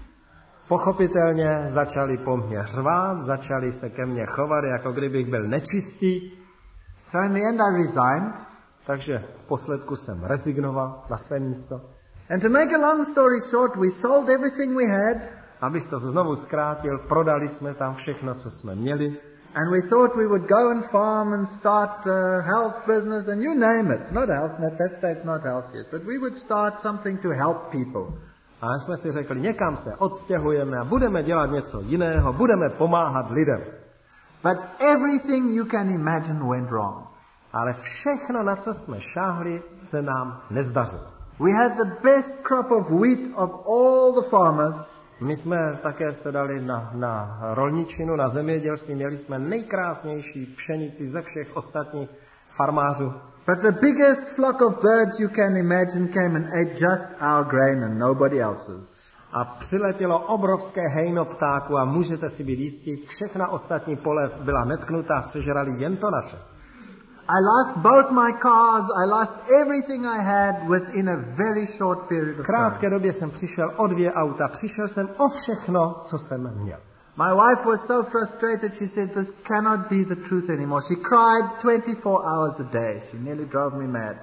Pochopitelně začali po mně řvát, začali se ke mně chovat, jako kdybych byl nečistý. So in the end I resigned. Takže v posledku jsem rezignoval na své místo. And to make a long story short, we sold everything we had. Abych to znovu zkrátil, prodali jsme tam všechno, co jsme měli. And we thought we would go and farm and start a health business and you name it. Not health, at that stage not health yet, but we would start something to help people. A jsme si řekli, někam se odstěhujeme a budeme dělat něco jiného, budeme pomáhat lidem. But everything you can imagine went wrong. Ale všechno, na co jsme šáhli, se nám nezdařilo. We had the best crop of wheat of all the farmers. My jsme také se dali na, na rolničinu, na zemědělství, měli jsme nejkrásnější pšenici ze všech ostatních farmářů. But the biggest flock of birds you can imagine came and ate just our grain and nobody else's. a přiletělo obrovské hejno ptáků a můžete si být jistí, všechna ostatní pole byla netknutá, sežrali jen to naše. I lost both my cars, I lost everything I had within a very short period V of krátké time. době jsem přišel o dvě auta, přišel jsem o všechno, co jsem měl. My wife was so frustrated, she said, this cannot be the truth anymore. She cried twenty-four hours a day. She nearly drove me mad.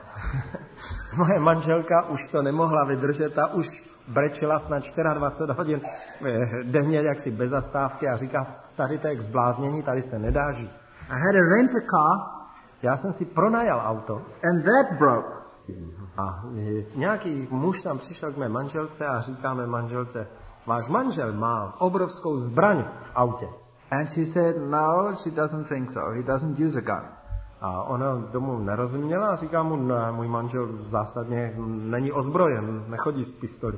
Moje manželka už to nemohla vydržet a už brečela snad dvacet čtyři hodin denně jaksi bez zastávky a říká, tady to je k zbláznění, tady se nedá žít. I had a rent-a-car, Já jsem si pronajal auto and that broke. a nějaký muž tam přišel k mé manželce a říká mé manželce, váš manžel má obrovskou zbraň v autě. And she said, no, she doesn't think so. He doesn't use a gun. A ona tomu nerozuměla a říká mu, ne, můj manžel zásadně není ozbrojen, nechodí s pistoli.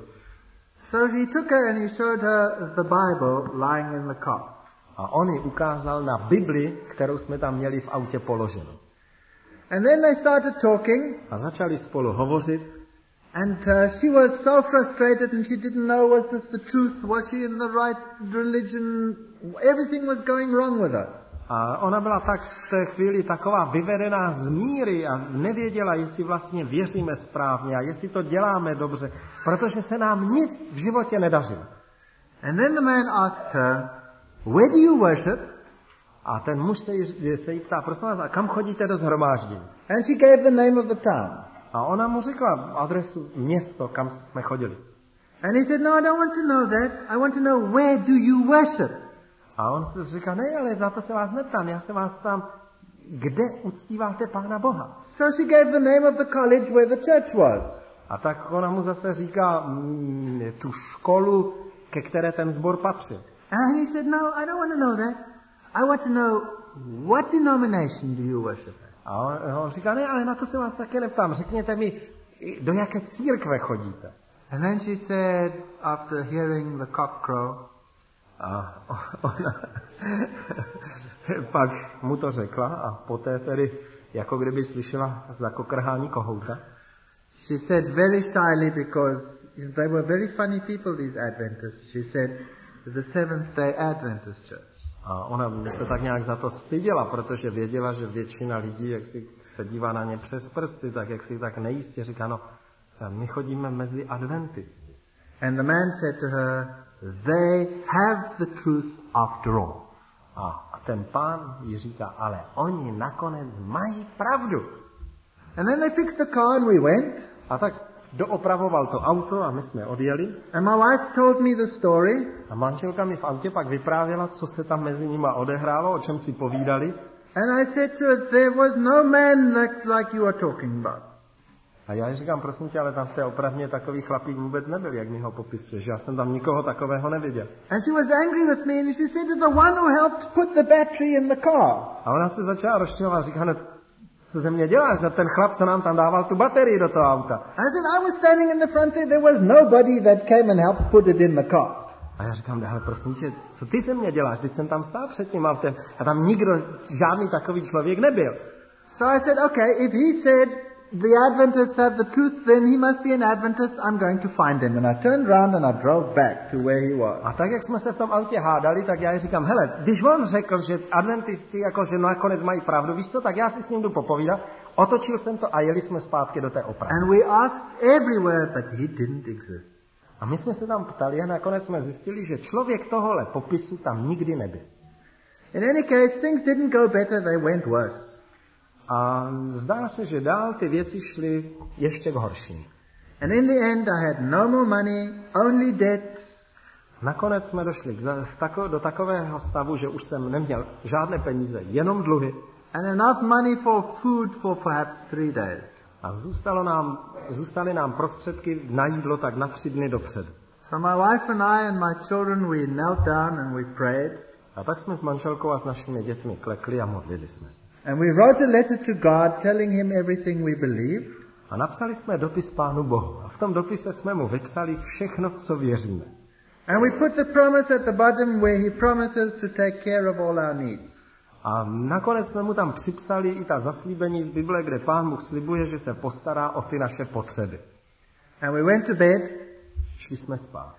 So he took her and he showed her the Bible lying in the car. A on ji ukázal na Bibli, kterou jsme tam měli v autě položenou. And then they started talking, A začali spolu hovořit. and uh, she was so frustrated and she didn't know, was this the truth? Was she in the right religion? Everything was going wrong with us. A ona byla tak v té chvíli taková vyvedená z míry a nevěděla, jestli vlastně věříme správně a jestli to děláme dobře, protože se nám nic v životě nedařilo. And then the man asked her, where do you worship? A ten muž se jí, se jí ptá, prosím vás, a kam chodíte do shromáždění? And she gave the name of the town. A ona mu řekla adresu město, kam jsme chodili. And he said, no, I don't want to know that. I want to know, where do you worship? A on se říká, ne, ale na to se vás neptám, já se vás ptám, kde uctíváte Pána Boha? So she gave the name of the college where the church was. A tak ona mu zase říká mm, tu školu, ke které ten sbor patřil. And he said, no, I don't want to know that. I want to know, what denomination do you worship? A on, on říká, ne, ale na to se vás také neptám, řekněte mi, do jaké církve chodíte? And then she said, after hearing the cock crow, A ona pak mu to řekla a poté tedy, jako kdyby slyšela zakokrhání kohouta. she said very shyly, because they were very funny people, these Adventists, she said, the Seventh-day Adventist Church. A ona se tak nějak za to styděla, protože věděla, že většina lidí, jak si se dívá na ně přes prsty, tak jak si tak nejistě říká, no, my chodíme mezi adventisty. And the man said to her, they have the truth after all. A ten pán jí říká, ale oni nakonec mají pravdu. And then they fixed the car and we went. A tak doopravoval to auto a my jsme odjeli. And my wife told me the story. A manželka mi v autě pak vyprávěla, co se tam mezi nima odehrálo, o čem si povídali. And I said to her, there was no man like, like you are talking about. A já jí říkám, prosím tě, ale tam v té opravně takový chlapík vůbec nebyl, jak mi ho popisuješ. Já jsem tam nikoho takového neviděl. And she was angry with me and she said, the one who helped put the battery in the car. A ona se začala rozčilovat a říká, no, co ze mě děláš? No ten chlap, co nám tam dával tu baterii do toho auta. I said, I was standing in the front there, there was nobody that came and helped put it in the car. A já říkám, ale prosím tě, co ty ze mě děláš? Teď jsem tam stál před tím autem a tam nikdo, žádný takový člověk nebyl. So I said, okay, if he said the Adventists have the truth, then he must be an Adventist. I'm going to find him. And I turned around and I drove back to where he was. A tak, jak jsme se v tom autě hádali, tak já jí říkám, hele, když on řekl, že adventisti jakože nakonec mají pravdu, víš co, tak já si s ním jdu popovídat. Otočil jsem to a jeli jsme zpátky do té opravy. And we asked everywhere, but he didn't exist. A my jsme se tam ptali a nakonec jsme zjistili, že člověk tohohle popisu tam nikdy nebyl. In any case, things didn't go better, they went worse. A zdá se, že dál ty věci šly ještě k horším. And in the end, I had no more money, only debt. Nakonec jsme došli do takového stavu, že už jsem neměl žádné peníze, jenom dluhy. And enough money for food for perhaps three days. A zůstalo nám, zůstaly nám prostředky na jídlo tak na tři dny dopředu. So my wife and I and my children, we knelt down and we prayed. A tak jsme s manželkou a s našimi dětmi klekli a modlili jsme se. And we wrote a letter to God telling him everything we believe. A napsali jsme dopis Pánu Bohu. A v tom dopise jsme mu vypsali všechno, v co věříme. And we put the promise at the bottom where he promises to take care of all our needs. A nakonec jsme mu tam připsali i ta zaslíbení z Bible, kde Pán Bůh slibuje, že se postará o ty naše potřeby. And we went to bed. Šli jsme spát.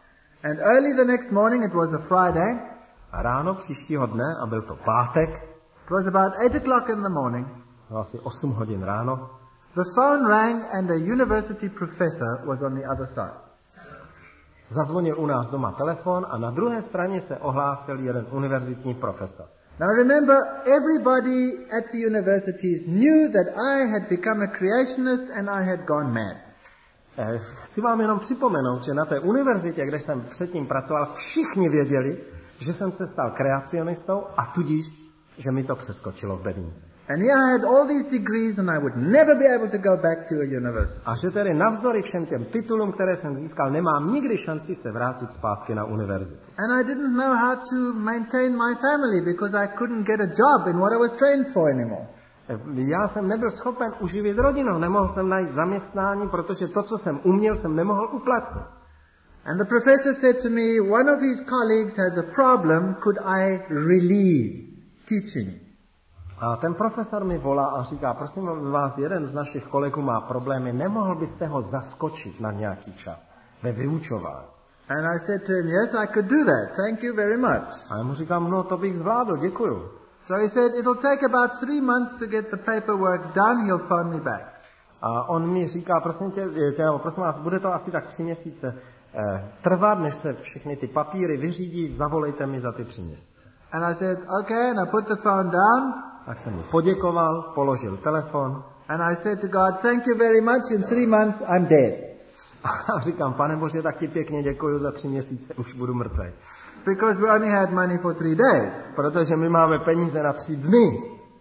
And early the next morning, it was a Friday, A ráno příštího dne, a byl to pátek, it was about eight o'clock in the morning, bylo asi osm hodin ráno, the phone rang and a university professor was on the other side. zazvonil u nás doma telefon a na druhé straně se ohlásil jeden univerzitní profesor. Now remember, everybody at the universities knew that I had become a creationist and I had gone mad. Eh, Chci vám jenom připomenout, že na té univerzitě, kde jsem předtím pracoval, všichni věděli, že jsem se stal kreacionistou a tudíž, že mi to přeskočilo v bedínce. And here I had all these degrees and I would never be able to go back to a university. A že tedy navzdory všem těm titulům, které jsem získal, nemám nikdy šanci se vrátit zpátky na univerzitu. And I didn't know how to maintain my family because I couldn't get a job in what I was trained for anymore. Já jsem nebyl schopen uživit rodinu, nemohl jsem najít zaměstnání, protože to, co jsem uměl, jsem nemohl uplatnit. And the professor said to me, one of his colleagues has a problem, could I relieve teaching? A ten profesor mi volá a říká, prosím vás, jeden z našich kolegů má problémy, nemohl byste ho zaskočit na nějaký čas ve vyučování? And I said to him, yes, I could do that. Thank you very much. A já mu říkám, no to bych zvládl, děkuju. So he said, it'll take about three months to get the paperwork done. He'll phone me back. A on mi říká, prosím tě, tě prosím vás, bude to asi tak tři měsíce eh, trvat, než se všechny ty papíry vyřídí, zavolejte mi za ty tři měsíce. And I said, okay, and I put the phone down. Tak jsem mu poděkoval, položil telefon. And I said to God, thank you very much. In three months, I'm dead. A říkám, Pane Bože, tak ti pěkně děkuju, za tři měsíce už budu mrtvý. Because we only had money for three days. Protože my máme peníze na tři dny.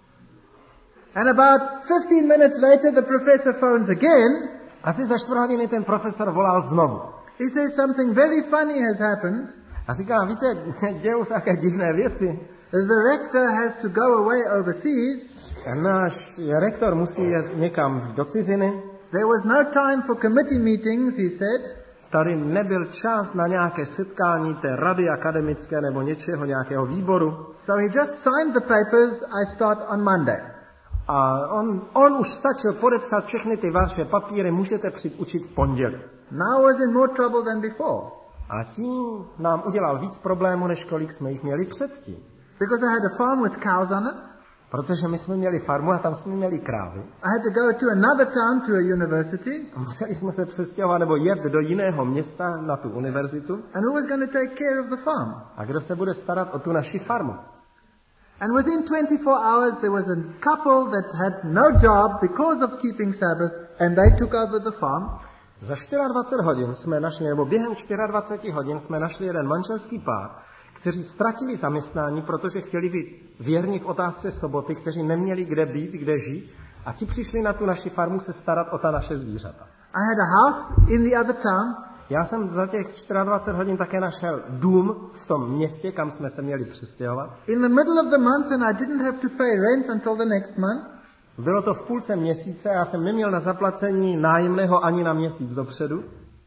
And about fifteen minutes later, the professor phones again. Asi za čtvrt hodiny ten profesor volal znovu. He says something very funny has happened. A říká, víte, dějou se jaké divné věci. The rector has to go away overseas. Náš rektor musí jet někam do ciziny. There was no time for committee meetings, he said. Tady nebyl čas na nějaké setkání té rady akademické nebo něčeho, nějakého výboru. So he just signed the papers. I start on Monday. A on, on už stačil podepsat všechny ty vaše papíry, můžete přijít učit v pondělí. Now I was in more trouble than before. A tím nám udělal víc problémů, než kolik jsme jich měli předtím. Because I had a farm with cows on it. Protože my jsme měli farmu a tam jsme měli krávy. I had to go to another town to a university. A museli jsme se přestěhovat nebo jet do jiného města na tu univerzitu. And who was going to take care of the farm? A kdo se bude starat o tu naši farmu? And within twenty-four hours there was a couple that had no job because of keeping Sabbath and they took over the farm. Za dvacet čtyři hodin jsme našli, nebo během dvacet čtyři hodin jsme našli jeden manželský pár, kteří ztratili zaměstnání, protože chtěli být věrní v otázce soboty, kteří neměli kde být, kde žít, a ti přišli na tu naši farmu se starat o ta naše zvířata. I had a house in the other town. Já jsem za těch dvacet čtyři hodin také našel dům v tom městě, kam jsme se měli přestěhovat. In the middle of the month and I didn't have to pay rent until the next month. Bylo to v půlce měsíce a já jsem neměl na zaplacení nájemného ani na měsíc dopředu.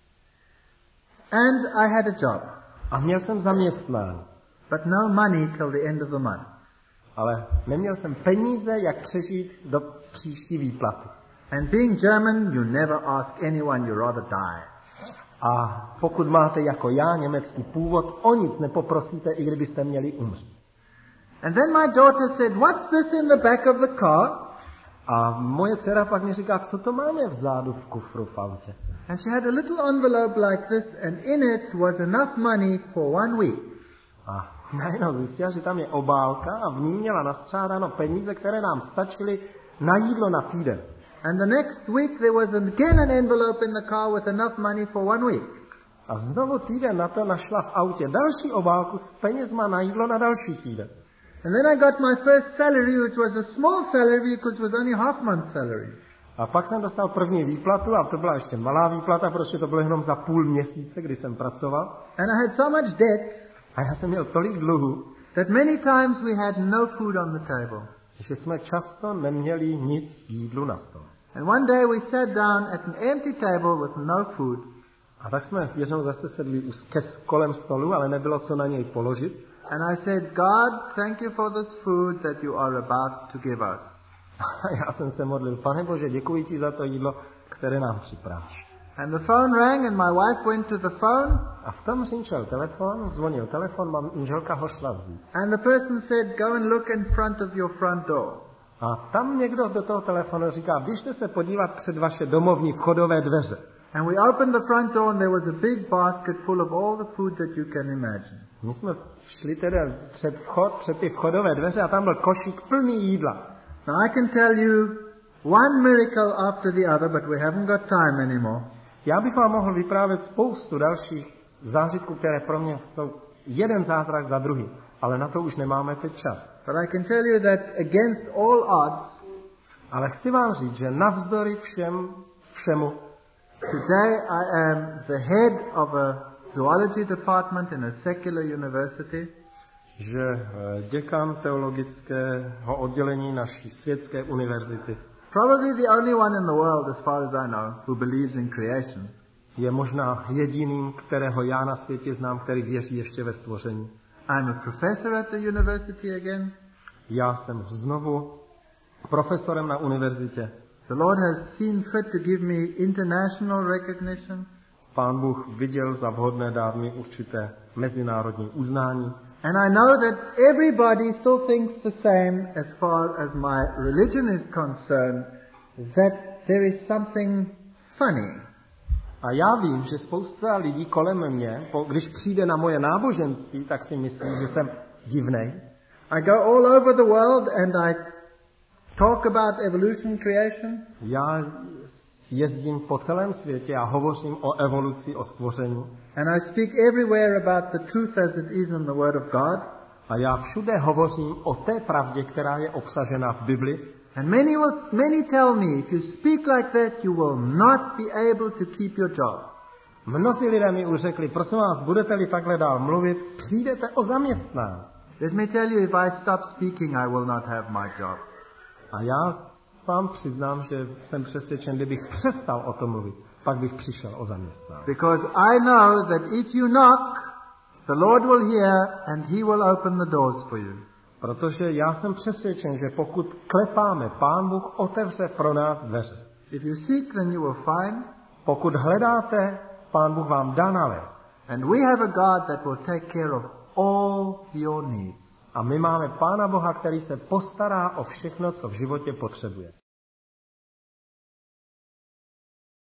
And I had a job. A měl jsem zaměstnání. But no money till the end of the month. Ale neměl jsem peníze, jak přežít do příští výplaty. And being German, you never ask anyone, you rather die. A pokud máte jako já německý původ, o nic nepoprosíte, i kdybyste měli umřít. And then my daughter said, what's this in the back of the car? A moje dcera pak mi říká, co to máme vzadu v kufru v autě. And she had a little envelope like this and in it was enough money for one week. A najednou zjistila, že tam je obálka a v ní měla nastřádáno peníze, které nám stačily na jídlo na týden. And the next week there was again an envelope in the car with enough money for one week. A znovu týden na to našla v autě další obálku s penězma na jídlo na další týden. And then I got my first salary, which was a small salary because it was only half month's salary. A pak jsem dostal první výplatu a to byla ještě malá výplata, protože to bylo jenom za půl měsíce, kdy jsem pracoval. And I had so much debt A já jsem měl tolik dluhu, that many times we had no food on the table. že jsme často neměli nic k jídlu na stole. And one day we sat down at an empty table with no food. A tak jsme jednou zase sedli ke kolem stolu, ale nebylo co na něj položit. And I said, God, thank you for this food that you are about to give us. A já jsem se modlil, Pane Bože, děkuji ti za to jídlo, které nám připravíš. And the phone rang and my wife went to the phone. A v tom řinčel telefon, zvonil telefon, manželka ho šla vzít. And the person said, go and look in front of your front door. A tam někdo do toho telefonu říká, běžte se podívat před vaše domovní vchodové dveře. And we opened the front door and there was a big basket full of all the food that you can imagine. My jsme šli teda před vchod, před ty vchodové dveře a tam byl košík plný jídla. Now I can tell you one miracle after the other, but we haven't got time anymore. Já bych vám mohl vyprávět spoustu dalších zážitků, které pro mě jsou jeden zázrak za druhý, ale na to už nemáme teď čas. But I can tell you that against all odds, ale chci vám říct, že navzdory všem, všemu, today I am the head of a zoology department in a secular university. Že děkan teologického oddělení naší světské univerzity probably the only one in the world, as far as I know, who believes in creation. Je možná jediným, kterého já na světě znám, který věří ještě ve stvoření. I'm a professor at the university again. Já jsem znovu profesorem na univerzitě. The Lord has seen fit to give me international recognition. Pán Bůh viděl za vhodné dát mi určité mezinárodní uznání. And I know that everybody still thinks the same as far as my religion is concerned, that there is something funny. A já vím, že spousta lidí kolem mě, když přijde na moje náboženství, tak si myslí, že jsem divnej. I go all over the world and I talk about evolution, creation. Já jezdím po celém světě a hovořím o evoluci, o stvoření. And I speak everywhere about the truth as it is in the Word of God. A já všude hovořím o té pravdě, která je obsažena v Bibli. And many will, many tell me, if you speak like that, you will not be able to keep your job. Mnozí lidé mi už řekli, prosím vás, budete-li takhle dál mluvit, přijdete o zaměstnání. Let me tell you, if I stop speaking, I will not have my job. A já vám přiznám, že jsem přesvědčen, kdybych přestal o tom mluvit, pak bych přišel o zaměstnání. Because I know that if you knock, the Lord will hear and he will open the doors for you. Protože já jsem přesvědčen, že pokud klepáme, Pán Bůh otevře pro nás dveře. If you seek, then you will find. Pokud hledáte, Pán Bůh vám dá nalézt. And we have a God that will take care of all your needs. A my máme Pána Boha, který se postará o všechno, co v životě potřebuje.